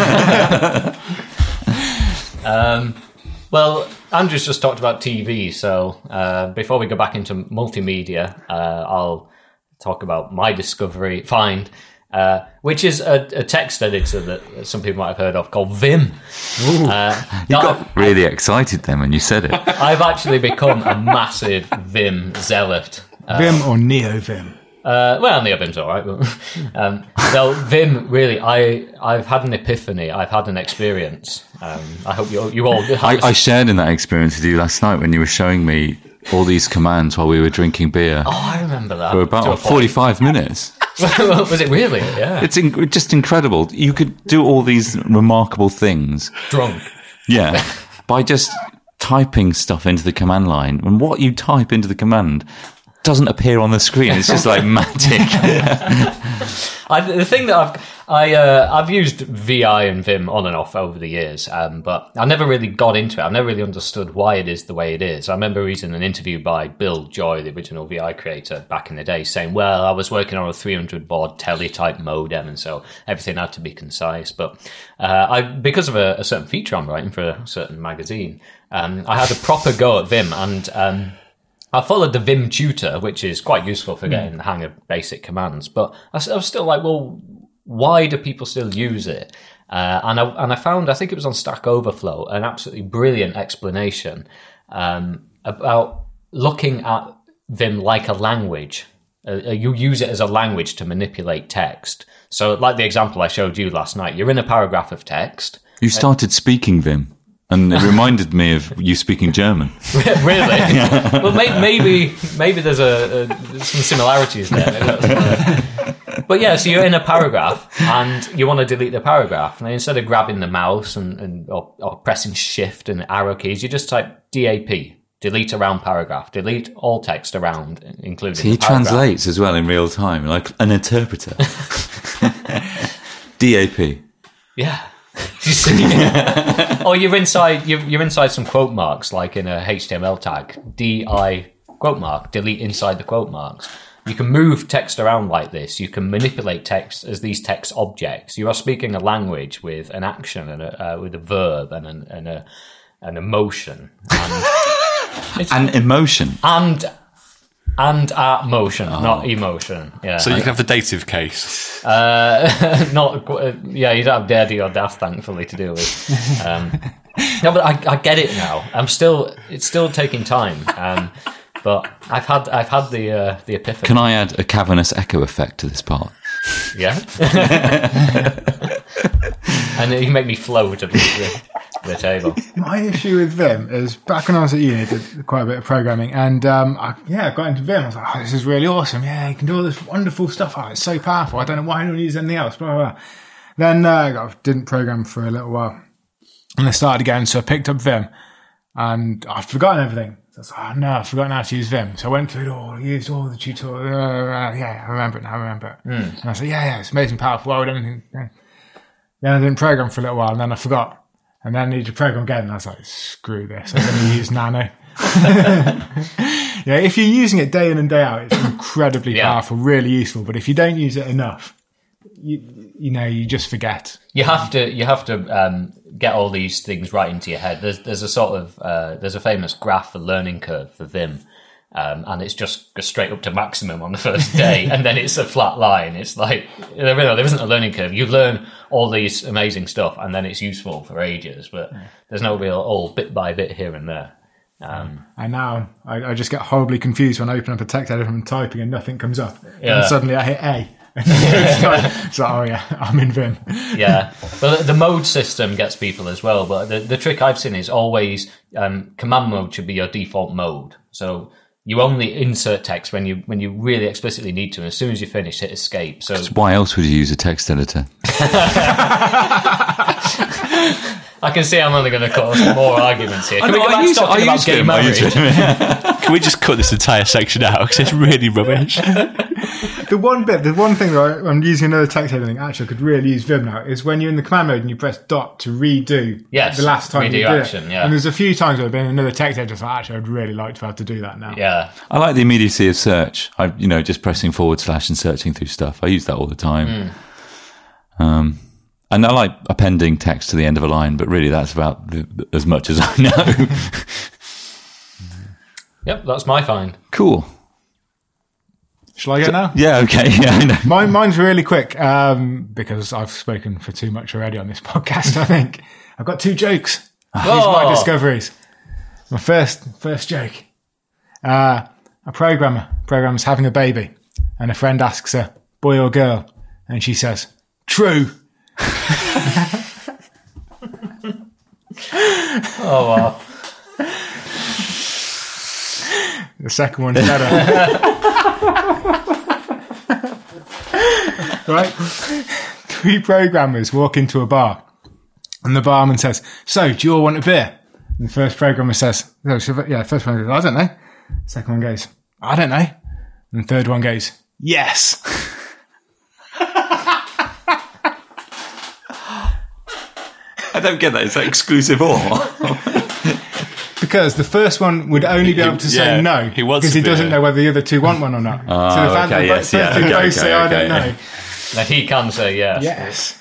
on. Um, well, Andrew's just talked about T V, so uh, before we go back into multimedia, uh, I'll talk about my discovery, find, uh, which is a, a text editor that some people might have heard of called Vim. Uh, You that- got really excited then when you said it. I've actually become a massive Vim zealot. Uh, Vim or NeoVim? Uh, well, NeoVim's all right. But, um, so Vim, really, I I've had an epiphany. I've had an experience. Um, I hope you you all. I, I shared in that experience with you last night when you were showing me all these commands while we were drinking beer oh, I remember that. for To a about point. forty-five minutes. Was it really? Yeah. It's in, just incredible. You could do all these remarkable things, Drunk. yeah, by just typing stuff into the command line. And what you type into the command doesn't appear on the screen. It's just like magic. I, the thing that I've I uh, I've used V I and Vim on and off over the years, um, but I never really got into it. I've never really understood why it is the way it is. I remember reading an interview by Bill Joy, the original V I creator, back in the day, saying, "Well, I was working on a three hundred baud teletype modem, and so everything had to be concise." But uh, I, because of a, a certain feature I'm writing for a certain magazine, um, I had a proper go at Vim and. Um, I followed the Vim tutor, which is quite useful for getting the hang of basic commands. But I was, I was still like, well, why do people still use it? Uh, and I and I found, I think it was on Stack Overflow, an absolutely brilliant explanation um, about looking at Vim like a language. Uh, you use it as a language to manipulate text. So, like the example I showed you last night, you're in a paragraph of text. You started speaking Vim, and it reminded me of you speaking German. Really? Well, may, maybe maybe there's a, a some similarities there. Maybe that's, uh, but yeah, so you're in a paragraph and you want to delete the paragraph, and instead of grabbing the mouse and, and or, or pressing Shift and arrow keys, you just type D A P, delete around paragraph, delete all text around, including. He the paragraph. translates as well in real time, like an interpreter. D A P. Yeah. You see? Or you're inside you're, you're inside some quote marks, like in a H T M L tag. D I quote mark, delete inside the quote marks. You can move text around like this. You can manipulate text as these text objects. You are speaking a language with an action and a, uh, with a verb and an, and a an emotion and it's, An emotion. and and at motion, not emotion. Yeah. So you can have the dative case. Uh, not, qu- uh, yeah, you don't have Daddy or Daft, thankfully, to deal with. Um, no, but I, I get it now. I'm still, it's still taking time. Um, but I've had, I've had the, uh, the epiphany. Can I add a cavernous echo effect to this part? Yeah. And you make me float at the, the table. My issue with Vim is back when I was at uni, I did quite a bit of programming, and um, I, yeah, I got into Vim. I was like, oh, this is really awesome. Yeah, you can do all this wonderful stuff. Oh, it's so powerful. I don't know why anyone uses anything else. Blah, blah, blah. Then uh, I didn't program for a little while, and I started again, so I picked up Vim. and I'd forgotten everything. So I was like, oh no, I've forgotten how to use Vim. So I went through it all, used all the tutorials. Uh, yeah, I remember it now, I remember it. Mm. And I said, yeah, yeah, it's amazing, powerful. Why would anything? Yeah. Then I didn't program for a little while, and then I forgot. And then I needed to program again, and I was like, screw this. I'm going to use Nano. Yeah, if you're using it day in and day out, it's incredibly yeah. powerful, really useful. But if you don't use it enough, you, you know, you just forget. You have to, you have to um, get all these things right into your head. There's, there's a sort of, uh, there's a famous graph for learning curve for Vim, um, and it's just goes straight up to maximum on the first day, and then it's a flat line. It's like there, there isn't a learning curve. You learn all these amazing stuff, and then it's useful for ages, but there's no real all bit by bit here and there. Um, and now I, I just get horribly confused when I open up a text editor and typing and nothing comes up. Yeah. And suddenly I hit A. it's, like, it's like, oh yeah, I'm in Vim. Yeah. Well, the, the mode system gets people as well, but the, the trick I've seen is always um, command mode should be your default mode. So you only insert text when you when you really explicitly need to, and as soon as you finish, hit escape. So why else would you use a text editor? I can see I'm only going to cause more arguments here. Can we go back to talking about game memory? Can we just cut this entire section out because it's really rubbish? The one bit, the one thing that I, I'm using another text editing, actually I could really use Vim now, is when you're in the command mode and you press dot to redo yes, the last time redo you did action, it. Yeah. And there's a few times where I've been in another text editor, so actually I'd really like to be able to do that now. Yeah. I like the immediacy of search. I, you know, just pressing forward slash and searching through stuff. I use that all the time. Mm. Um, and I like appending text to the end of a line, but really that's about the, as much as I know. Yep, that's my find. Cool. Shall I go now? Yeah, okay. Yeah, I know. Mine, mine's really quick um, because I've spoken for too much already on this podcast, I think. I've got two jokes. Oh. These are my discoveries. My first first joke. Uh, a programmer. Programmer's having a baby. And a friend asks her, boy or girl? And she says, true. Oh, wow. The second one's better. Right? Three programmers walk into a bar and the barman says, so, do you all want a beer? And the first programmer says, oh, yeah, the first one goes, I don't know. The second one goes, I don't know. And the third one goes, yes. I don't get that. Is that exclusive or? Because the first one would only be able to say yeah, no he wants because he to be doesn't a- know whether the other two want one or not. Oh, so the fact okay, that yes, both yeah, of them okay, both say okay, I okay. don't know. Now he can say yes. Yes.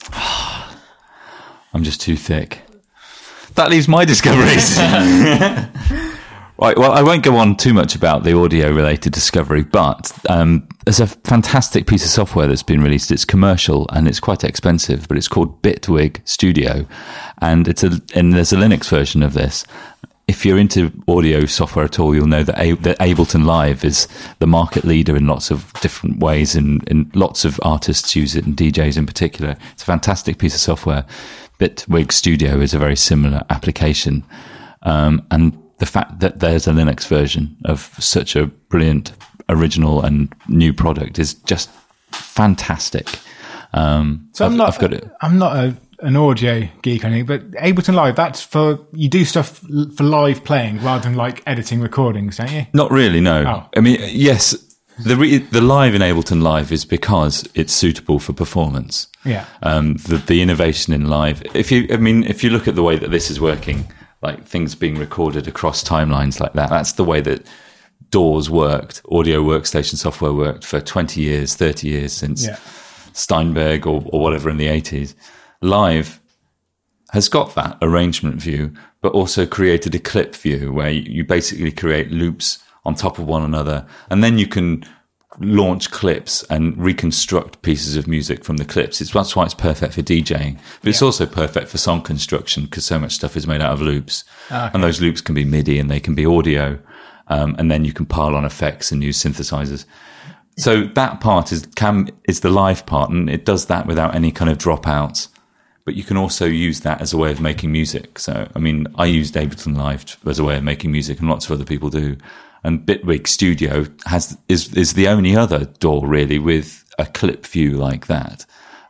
I'm just too thick. That leaves my discoveries. Right, well, I won't go on too much about the audio-related discovery, but um, there's a fantastic piece of software that's been released. It's commercial and it's quite expensive, but it's called Bitwig Studio, and it's a and there's a Linux version of this. If you're into audio software at all, you'll know that, a- that Ableton Live is the market leader in lots of different ways, and, and lots of artists use it, and D Js in particular. It's a fantastic piece of software. Bitwig Studio is a very similar application, um, and the fact that there's a Linux version of such a brilliant, original and new product is just fantastic. Um, So I'm I've, not. I've got it. I'm not a, an audio geek or anything, but Ableton Live. That's for you do stuff l- for live playing rather than like editing recordings, don't you? Not really, no. Oh. I mean, yes, the re- the live in Ableton Live is because it's suitable for performance. Yeah. Um, the the innovation in live. If you, I mean, if you look at the way that this is working, like things being recorded across timelines like that, that's the way that D AWs worked, audio workstation software worked for twenty years, thirty years since Yeah. Steinberg or, or whatever in the eighties. Live has got that arrangement view, but also created a clip view where you, you basically create loops on top of one another, and then you can launch clips and reconstruct pieces of music from the clips. It's, that's why it's perfect for DJing, but it's Yeah. also perfect for song construction because so much stuff is made out of loops. Okay. And those loops can be MIDI and they can be audio, um, and then you can pile on effects and use synthesizers. So that part is can is the live part, and it does that without any kind of dropouts. But you can also use that as a way of making music. So, I mean, I used Ableton Live t- as a way of making music, and lots of other people do. And Bitwig Studio has is is the only other D A W really with a clip view like that.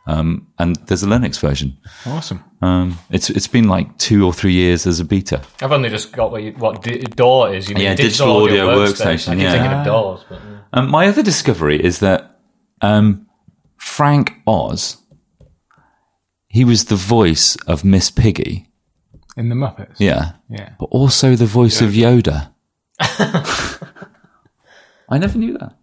Um, and there's a Linux version. Awesome. Um, it's it's been like two or three years as a beta. I've only just got what, you, what D- D A W is. You mean Yeah, digital, digital audio, audio workstation. workstation, I keep yeah. thinking of D A Ws. But, yeah. Um, my other discovery is that um, Frank Oz, he was the voice of Miss Piggy. In the Muppets. Yeah. Yeah. But also the voice of Yoda. I never knew that.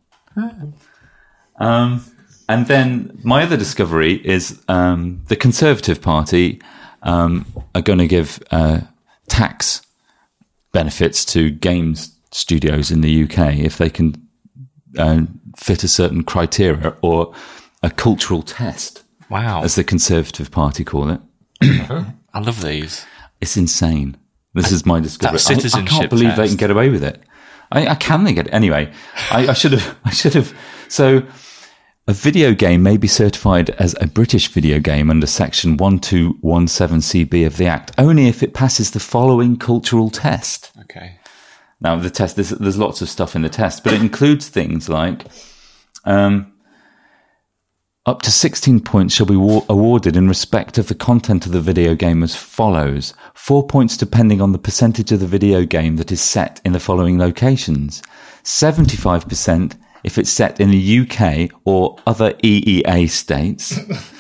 Um, and then my other discovery is um, the Conservative Party um, are going to give uh, tax benefits to games studios in the U K if they can uh, fit a certain criteria or a cultural test, Wow. as the Conservative Party call it. I love these. It's insane. This is my discovery. that I- I, citizenship can't believe they test. can get away with it. I, I can they get it anyway? I, I should have. I should have. So, a video game may be certified as a British video game under Section one two one seven C B of the Act only if it passes the following cultural test. Okay. Now, the test. There's, there's lots of stuff in the test, but it includes things like. Um, Up to sixteen points shall be wa- awarded in respect of the content of the video game as follows. Four points depending on the percentage of the video game that is set in the following locations. seventy-five percent if it's set in the U K or other E E A states.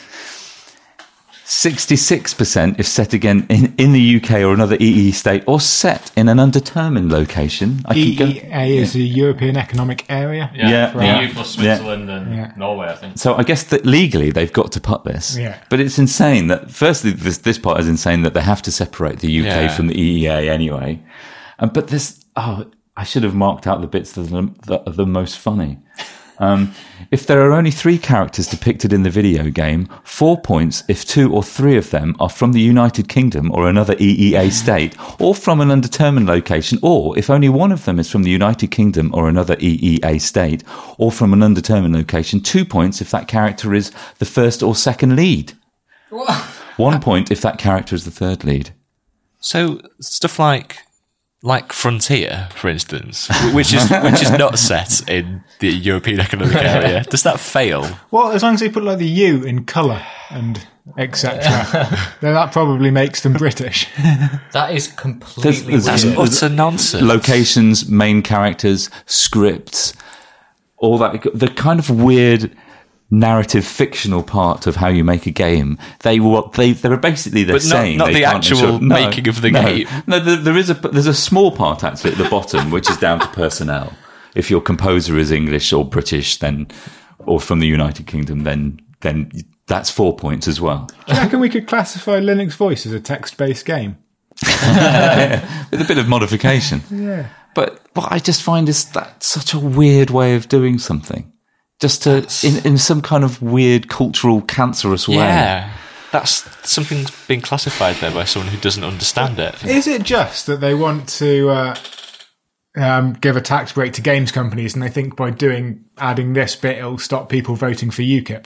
sixty-six percent if set again in, in the U K or another E E A state or set in an undetermined location. I E can E A is the European Economic Area. Yeah, E U yeah. plus Yeah. Switzerland and Yeah. Norway, I think. So I guess that legally they've got to put this. Yeah. But it's insane that, firstly, this, this part is insane that they have to separate the U K Yeah. from the E E A anyway. Um, but this, oh, I should have marked out the bits that are the, that are the most funny. Um, if there are only three characters depicted in the video game, four points if two or three of them are from the United Kingdom or another E E A state, or from an undetermined location, or if only one of them is from the United Kingdom or another E E A state, or from an undetermined location, two points if that character is the first or second lead. One point if that character is the third lead. So stuff like like Frontier, for instance, which is which is not set in the European Economic Area, does that fail? Well, as long as they put like the U in colour and et cetera, then that probably makes them British. That is completely There's- That's weird. there's- utter nonsense. Locations, main characters, scripts, all that. The kind of weird narrative fictional part of how you make a game. They what they they're basically the But not- same. not They the can't actual ensure- no, making of the no, game. No, there, there is a there's a small part actually at the bottom which is down to personnel. If your composer is English or British, then or from the United Kingdom, then then that's four points as well. Do you reckon we could classify Linux Voice as a text-based game? With a bit of modification. Yeah. But what I just find is that such a weird way of doing something. Just to, in, in some kind of weird cultural cancerous way. Yeah. That's something's been classified there by someone who doesn't understand it. Is it just that they want to uh, um, give a tax break to games companies, and they think by doing adding this bit, it'll stop people voting for UKIP?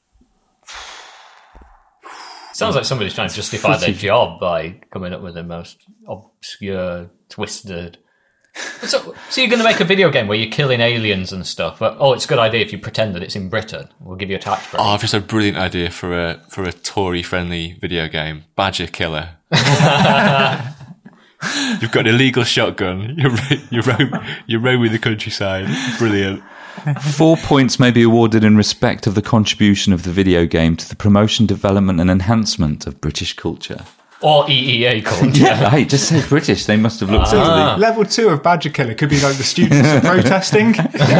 Sounds like somebody's trying to justify their job by coming up with the most obscure, twisted. So, so you're going to make a video game where you're killing aliens and stuff. But, oh, it's a good idea if you pretend that it's in Britain. We'll give you a tax break. Oh, I've just had a brilliant idea for a for a Tory-friendly video game. Badger Killer. You've got an illegal shotgun. You're ro- you're ro- you're roaming the countryside. Brilliant. Four points may be awarded in respect of the contribution of the video game to the promotion, development, and enhancement of British culture. Or E E A culture. Yeah, hey, just say British. They must have looked Ah. into Level two of Badger Killer could be like the students are protesting.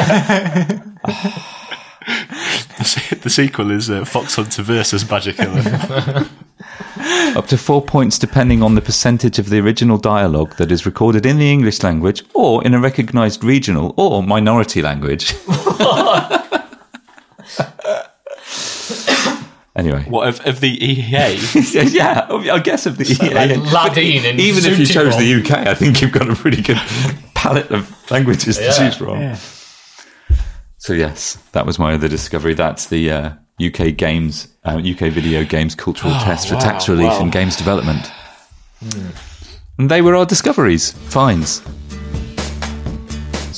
The, se- the sequel is uh, Fox Hunter versus Badger Killer. the up to four points depending on the percentage of the original dialogue that is recorded in the English language or in a recognised regional or minority language. Anyway. What of, of the E E A? Yeah, I guess of the E E A. Like Ladine in Even if you Zooty chose Roll. the U K, I think you've got a pretty good palette of languages Yeah. to choose from. Yeah. So yes, that was my other discovery. That's the uh, U K games, uh, U K video games cultural test for wow, tax relief wow. and games development. And they were our discoveries. Fines. So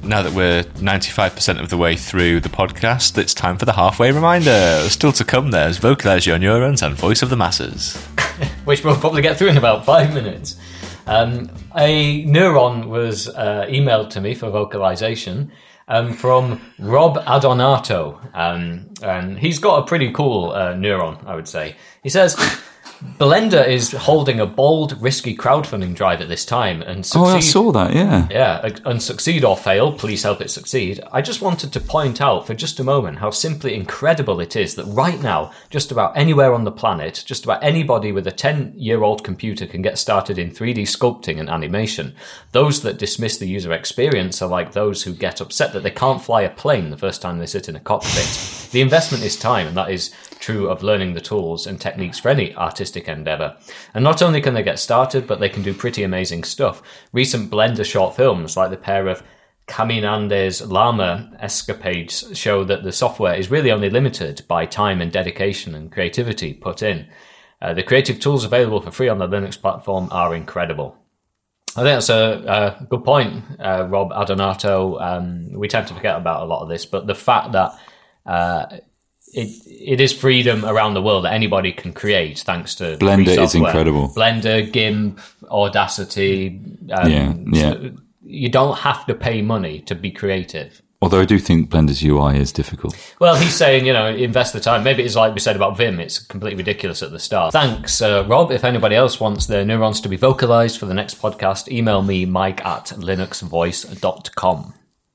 now that we're ninety-five percent of the way through the podcast, it's time for the halfway reminder. Still to come, there's Vocalize Your Neurons and Voice of the Masses. Which we'll probably get through in about five minutes. Um, a neuron was uh, emailed to me for vocalization um, from Rob Adonato. Um, and he's got a pretty cool uh, neuron, I would say. He says, Blender is holding a bold, risky crowdfunding drive at this time. And succeed, Oh, I saw that, yeah. Yeah, and succeed or fail, please help it succeed. I just wanted to point out for just a moment how simply incredible it is that right now, just about anywhere on the planet, just about anybody with a ten-year-old computer can get started in three D sculpting and animation. Those that dismiss the user experience are like those who get upset that they can't fly a plane the first time they sit in a cockpit. The investment is time, and that is true of learning the tools and techniques for any artistic endeavor. And not only can they get started, but they can do pretty amazing stuff. Recent Blender short films, like the pair of Caminandes Llama escapades, show that the software is really only limited by time and dedication and creativity put in. Uh, the creative tools available for free on the Linux platform are incredible. I think that's a, a good point, uh, Rob Adonato. Um, we tend to forget about a lot of this, but the fact that uh, It it is freedom around the world that anybody can create thanks to Blender free is software. incredible. Blender, GIMP, Audacity. Um, Yeah, yeah. so you don't have to pay money to be creative. Although I do think Blender's U I is difficult. Well, he's saying, you know, invest the time. Maybe it's like we said about Vim. It's completely ridiculous at the start. Thanks, uh, Rob. If anybody else wants their neurons to be vocalized for the next podcast, email me, mike at linuxvoice dot com.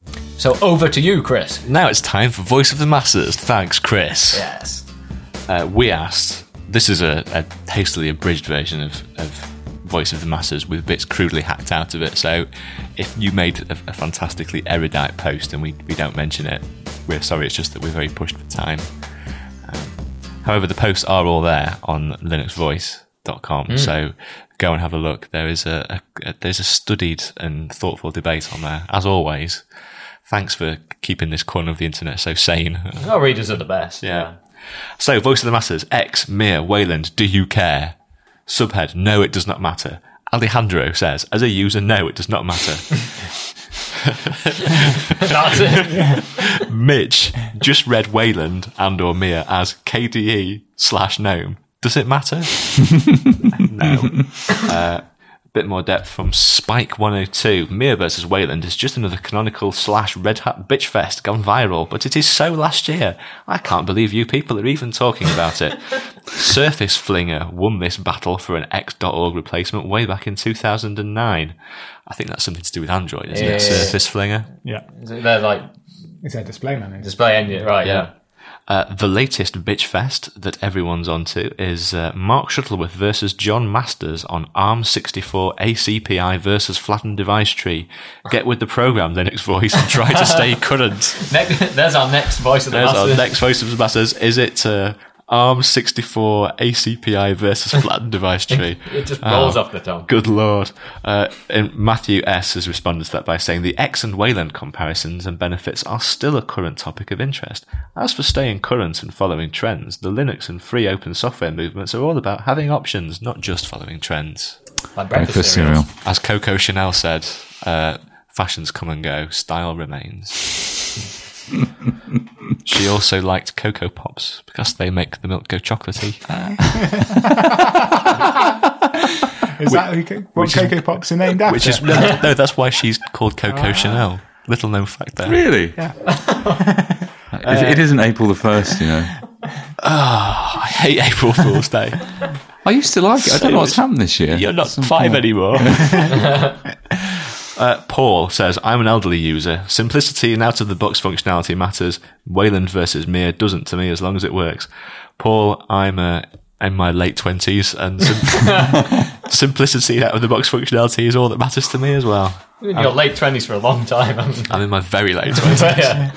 So over to you, Chris. Now it's time for Voice of the Masses. Thanks, Chris. Yes. Uh, we asked, this is a, a hastily abridged version of, of Voice of the Masses with bits crudely hacked out of it. So if you made a, a fantastically erudite post and we, we don't mention it, we're sorry, it's just that we're very pushed for time. Um, however, the posts are all there on linux voice dot com, mm. so go and have a look. There is a, a, a there's a studied and thoughtful debate on there, as always. Thanks for keeping this corner of the internet so sane. Our readers are the best. Yeah. yeah. So, Voice of the Masses, X, Mir, Wayland, do you care? Subhead, no, it does not matter. Alejandro says, as a user, no, it does not matter. That's it. Mitch just read Wayland and or Mir as K D E slash gnome. Does it matter? No. Uh, bit more depth from Spike one oh two. Mir versus Wayland is just another canonical slash Red Hat bitch fest gone viral, but it is so last year. I can't believe you people are even talking about it. Surface Flinger won this battle for an X dot org replacement way back in two thousand nine. I think that's something to do with Android, isn't yeah, it? Yeah, Surface yeah. Flinger. Yeah. They're like It's a display manager. display engine, right? Yeah. Yeah. Uh, the latest bitch fest that everyone's onto is uh, Mark Shuttleworth versus John Masters on ARM sixty-four A C P I versus flattened device tree. Get with the program, Linux Voice, and try to stay current. Next, there's our next voice of the There's masses. our next Voice of the Masses. Is it uh, ARM sixty-four A C P I versus flattened device tree? It just rolls Oh, off the tongue. Good lord. Uh, and Matthew S. has responded to that by saying the X and Wayland comparisons and benefits are still a current topic of interest. As for staying current and following trends, the Linux and free open software movements are all about having options, not just following trends. Like Breakfast breakfast cereal. cereal. As Coco Chanel said, uh, fashions come and go, style remains. She also liked Cocoa Pops because they make the milk go chocolatey. Is that who, what which is- Cocoa Pops are named after? Which is no, that- no, that's why she's called Coco Chanel. Little known fact there. Really? Yeah. it, it isn't April the first, you know. I hate April Fool's Day. I used to like it. I don't know what's happened this year. You're not Some five point. anymore. uh, Paul says, I'm an elderly user. Simplicity and out-of-the-box functionality matters. Wayland versus Mir doesn't to me as long as it works. Paul, I'm uh, in my late twenties, and sim- simplicity and out-of-the-box functionality is all that matters to me as well. You've been in your late twenties for a long time. haven't you? I'm in my very late twenties. Yeah.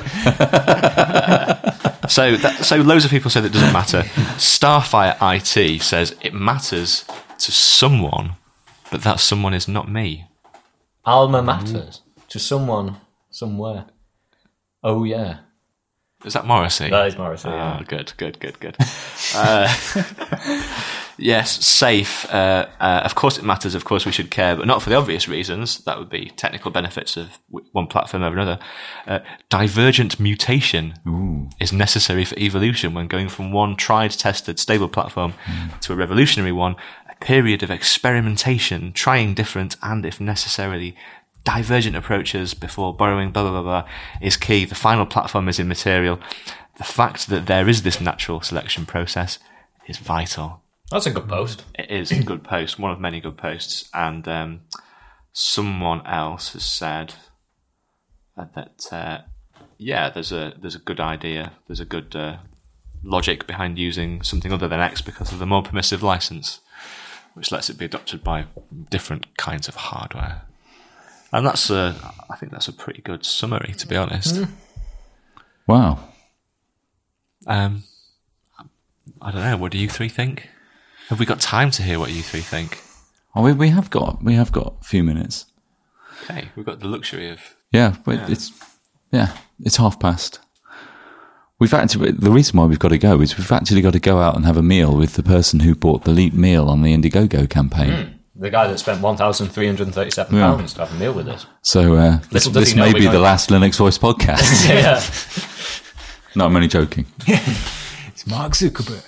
So, that, so loads of people say that it doesn't matter. Starfire I T says it matters to someone, but that someone is not me. Alma matters to someone somewhere. Oh yeah, Is that Morrissey? that is Morrissey. Oh, Yeah. good, good, good, good. uh, yes, safe. Uh, uh, of course, it matters. Of course, we should care, but not for the obvious reasons. That would be technical benefits of w- one platform over another. Uh, divergent mutation Ooh. is necessary for evolution when going from one tried, tested, stable platform mm. to a revolutionary one. A period of experimentation, trying different and, if necessarily, divergent approaches before borrowing. Blah blah blah blah is key. The final platform is immaterial. The fact that there is this natural selection process is vital. That's a good post. It is a good post, one of many good posts. And um, someone else has said that, uh, yeah, there's a there's a good idea, there's a good uh, logic behind using something other than X because of the more permissive license, which lets it be adopted by different kinds of hardware. And that's a, I think that's a pretty good summary, to be honest. Mm. Wow. Um, I don't know. What do you three think? Have we got time to hear what you three think? Oh, we we have got we have got a few minutes. Okay, we've got the luxury of yeah, but yeah. it's yeah, it's half past. We've actually the reason why we've got to go is we've actually got to go out and have a meal with the person who bought the Leap meal on the Indiegogo campaign. Mm. The guy that spent one thousand three hundred and thirty-seven yeah. pounds to have a meal with us. So uh, this, this may be the last Linux Voice podcast. yeah. No, I'm only joking. It's Mark Zuckerberg.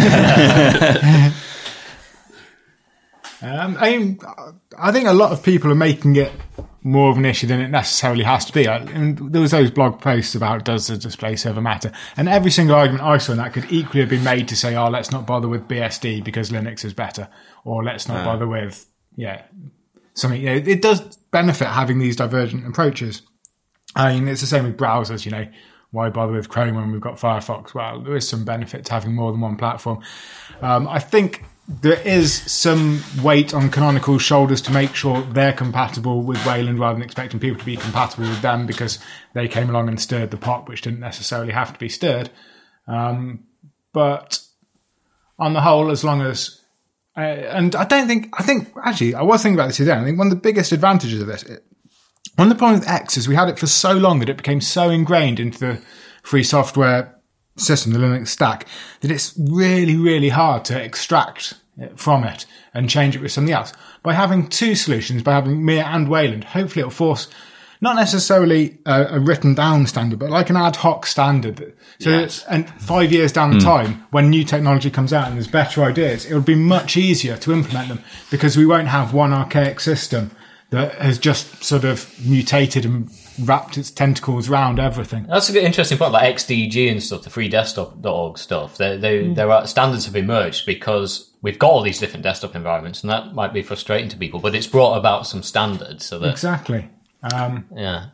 um, I mean, I think a lot of people are making it more of an issue than it necessarily has to be. I, and there was those blog posts about does the display server matter, and every single argument I saw in that could equally have been made to say, oh, let's not bother with B S D because Linux is better, or let's not uh. bother with yeah something. You know, it does benefit having these divergent approaches. I mean, it's the same with browsers. You know, why bother with Chrome when we've got Firefox? Well, there is some benefit to having more than one platform. Um, I think there is some weight on Canonical's shoulders to make sure they're compatible with Wayland rather than expecting people to be compatible with them because they came along and stirred the pot, which didn't necessarily have to be stirred. Um, but on the whole, as long as... Uh, and I don't think... I think, actually, I was thinking about this today. I think one of the biggest advantages of this... It, one of the problems with X is we had it for so long that it became so ingrained into the free software system, the Linux stack, that it's really, really hard to extract it from it and change it with something else. By having two solutions, by having Mir and Wayland, hopefully it'll force not necessarily a, a written down standard, but like an ad hoc standard. So, yes. And five years down the mm. time, when new technology comes out and there's better ideas, it'll be much easier to implement them because we won't have one archaic system that has just sort of mutated and wrapped its tentacles around everything. That's an interesting point, like X D G and stuff, the free desktop dot org stuff. They, they, mm. There are standards have emerged because we've got all these different desktop environments, and that might be frustrating to people. But it's brought about some standards, so that exactly. Um, yeah,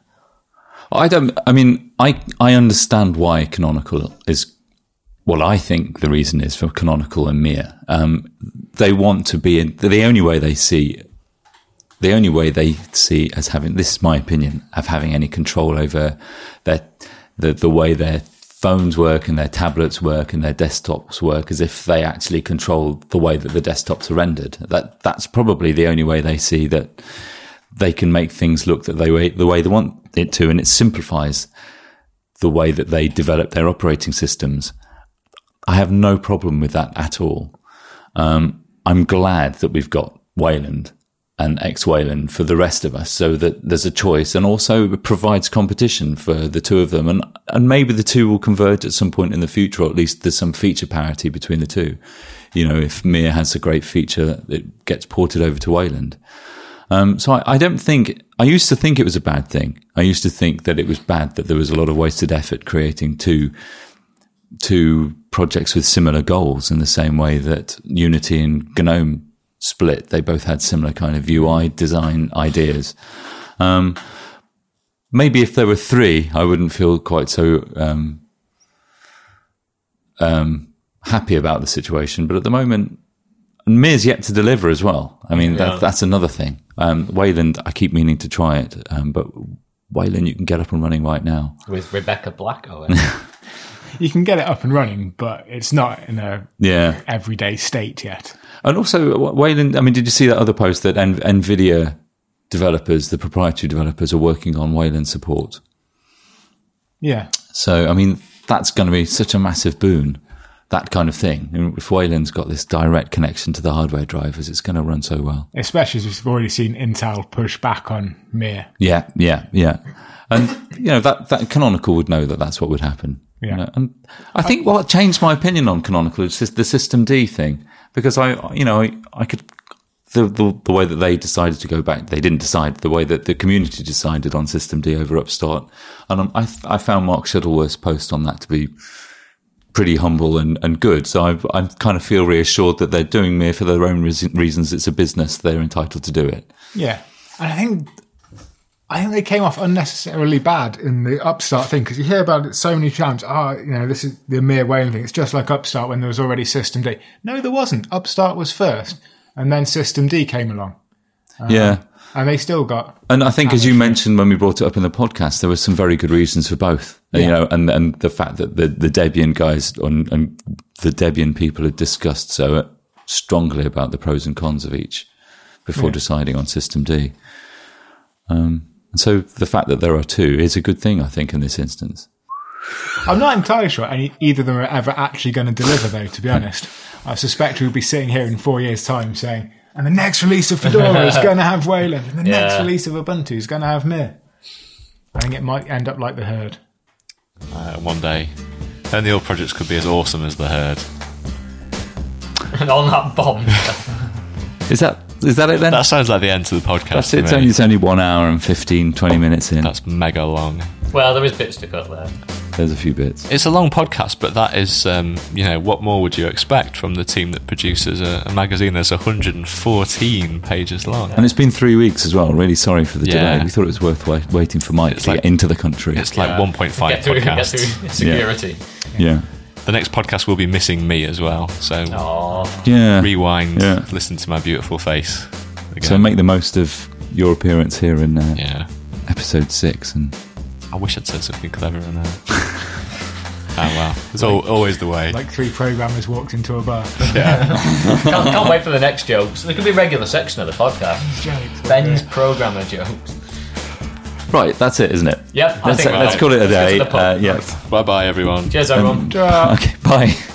I don't. I mean, I I understand why Canonical is. Well, I think the reason is for Canonical and Mir. Um, they want to be in the only way they see. The only way they see as having, this is my opinion, of having any control over their, the, the way their phones work and their tablets work and their desktops work is if they actually control the way that the desktops are rendered. That That's probably the only way they see that they can make things look that they the way they want it to, and it simplifies the way that they develop their operating systems. I have no problem with that at all. Um, I'm glad that we've got Wayland and X Wayland for the rest of us, so that there's a choice, and also it provides competition for the two of them, and and maybe the two will converge at some point in the future, or at least there's some feature parity between the two. You know, if Mir has a great feature, it gets ported over to Wayland. Um, so I, I don't think, I used to think it was a bad thing. I used to think that it was bad that there was a lot of wasted effort creating two two projects with similar goals, in the same way that Unity and GNOME split. They both had similar kind of U I design ideas. Um, maybe if there were three, I wouldn't feel quite so um, um, happy about the situation. But at the moment, Mir's yet to deliver as well. I mean, yeah. that, that's another thing. Um, Wayland, I keep meaning to try it, um, but Wayland you can get up and running right now. With Rebecca Black on You can get it up and running, but it's not in a yeah. everyday state yet. And also, Wayland, I mean, did you see that other post that N- NVIDIA developers, the proprietary developers, are working on Wayland support? Yeah. So, I mean, that's going to be such a massive boon. that kind of thing. And if Wayland's got this direct connection to the hardware drivers, it's going to run so well. Especially as we've already seen Intel push back on Mir. Yeah, yeah, yeah. And, you know, that, that Canonical would know that that's what would happen. Yeah. You know? And I think what changed my opinion on Canonical is just the System D thing. Because I, you know, I, I could, the, the the way that they decided to go back, they didn't decide, the way that the community decided on System D over Upstart. And um, I I found Mark Shuttleworth's post on that to be pretty humble and, and good. So I, I kind of feel reassured that they're doing Mir for their own reasons. It's a business. They're entitled to do it. Yeah. And I think, I think they came off unnecessarily bad in the Upstart thing, because you hear about it so many times. Oh, you know, this is the Mir Wayland thing. It's just like Upstart when there was already System D. No, there wasn't. Upstart was first, and then System D came along. Uh, Yeah. And they still got... And I think, as you mentioned when we brought it up in the podcast, there were some very good reasons for both. Yeah. You know, and, and the fact that the, the Debian guys and, and the Debian people had discussed so strongly about the pros and cons of each before Yeah. deciding on System D. Um, and so the fact that there are two is a good thing, I think, in this instance. I'm not entirely sure any, either of them are ever actually going to deliver, though, to be honest. I suspect we'll be sitting here in four years' time saying, and the next release of Fedora is going to have Wayland, and the Yeah. next release of Ubuntu is going to have Mir. I think it might end up like the Herd. Uh, one day. Then the old projects could be as awesome as the Herd. And on that bomb. Is that is that it then? That sounds like the end to the podcast. That's to it. It's me. only, it's only one hour and fifteen, twenty minutes in. That's mega long. Well, there is bits to cut there. There's a few bits. It's a long podcast, but that is, um, you know, what more would you expect from the team that produces a, a magazine that's one hundred fourteen pages long? And it's been three weeks as well. Really sorry for the Yeah. delay. We thought it was worth wait, waiting for Mike It's to like- get into the country. It's like Yeah. one point five Get through, get podcasts. through security. yeah. The next podcast will be missing me as well, so Oh, Yeah. rewind, Yeah. listen to my beautiful face again. So make the most of your appearance here in uh, yeah. episode six. And I wish I'd said something clever in there. Oh well, it's all, always the way. Like three programmers walked into a bar. Yeah. can't, can't wait for the next jokes. There could be a regular section of the podcast. Jokes. Ben's programmer jokes. right, that's it, isn't it? Yep, I Let's, think let's right. call it a Let's day. get to the pub. Uh, yeah. Bye bye, everyone. Cheers, everyone. Ta-ra. Okay, bye.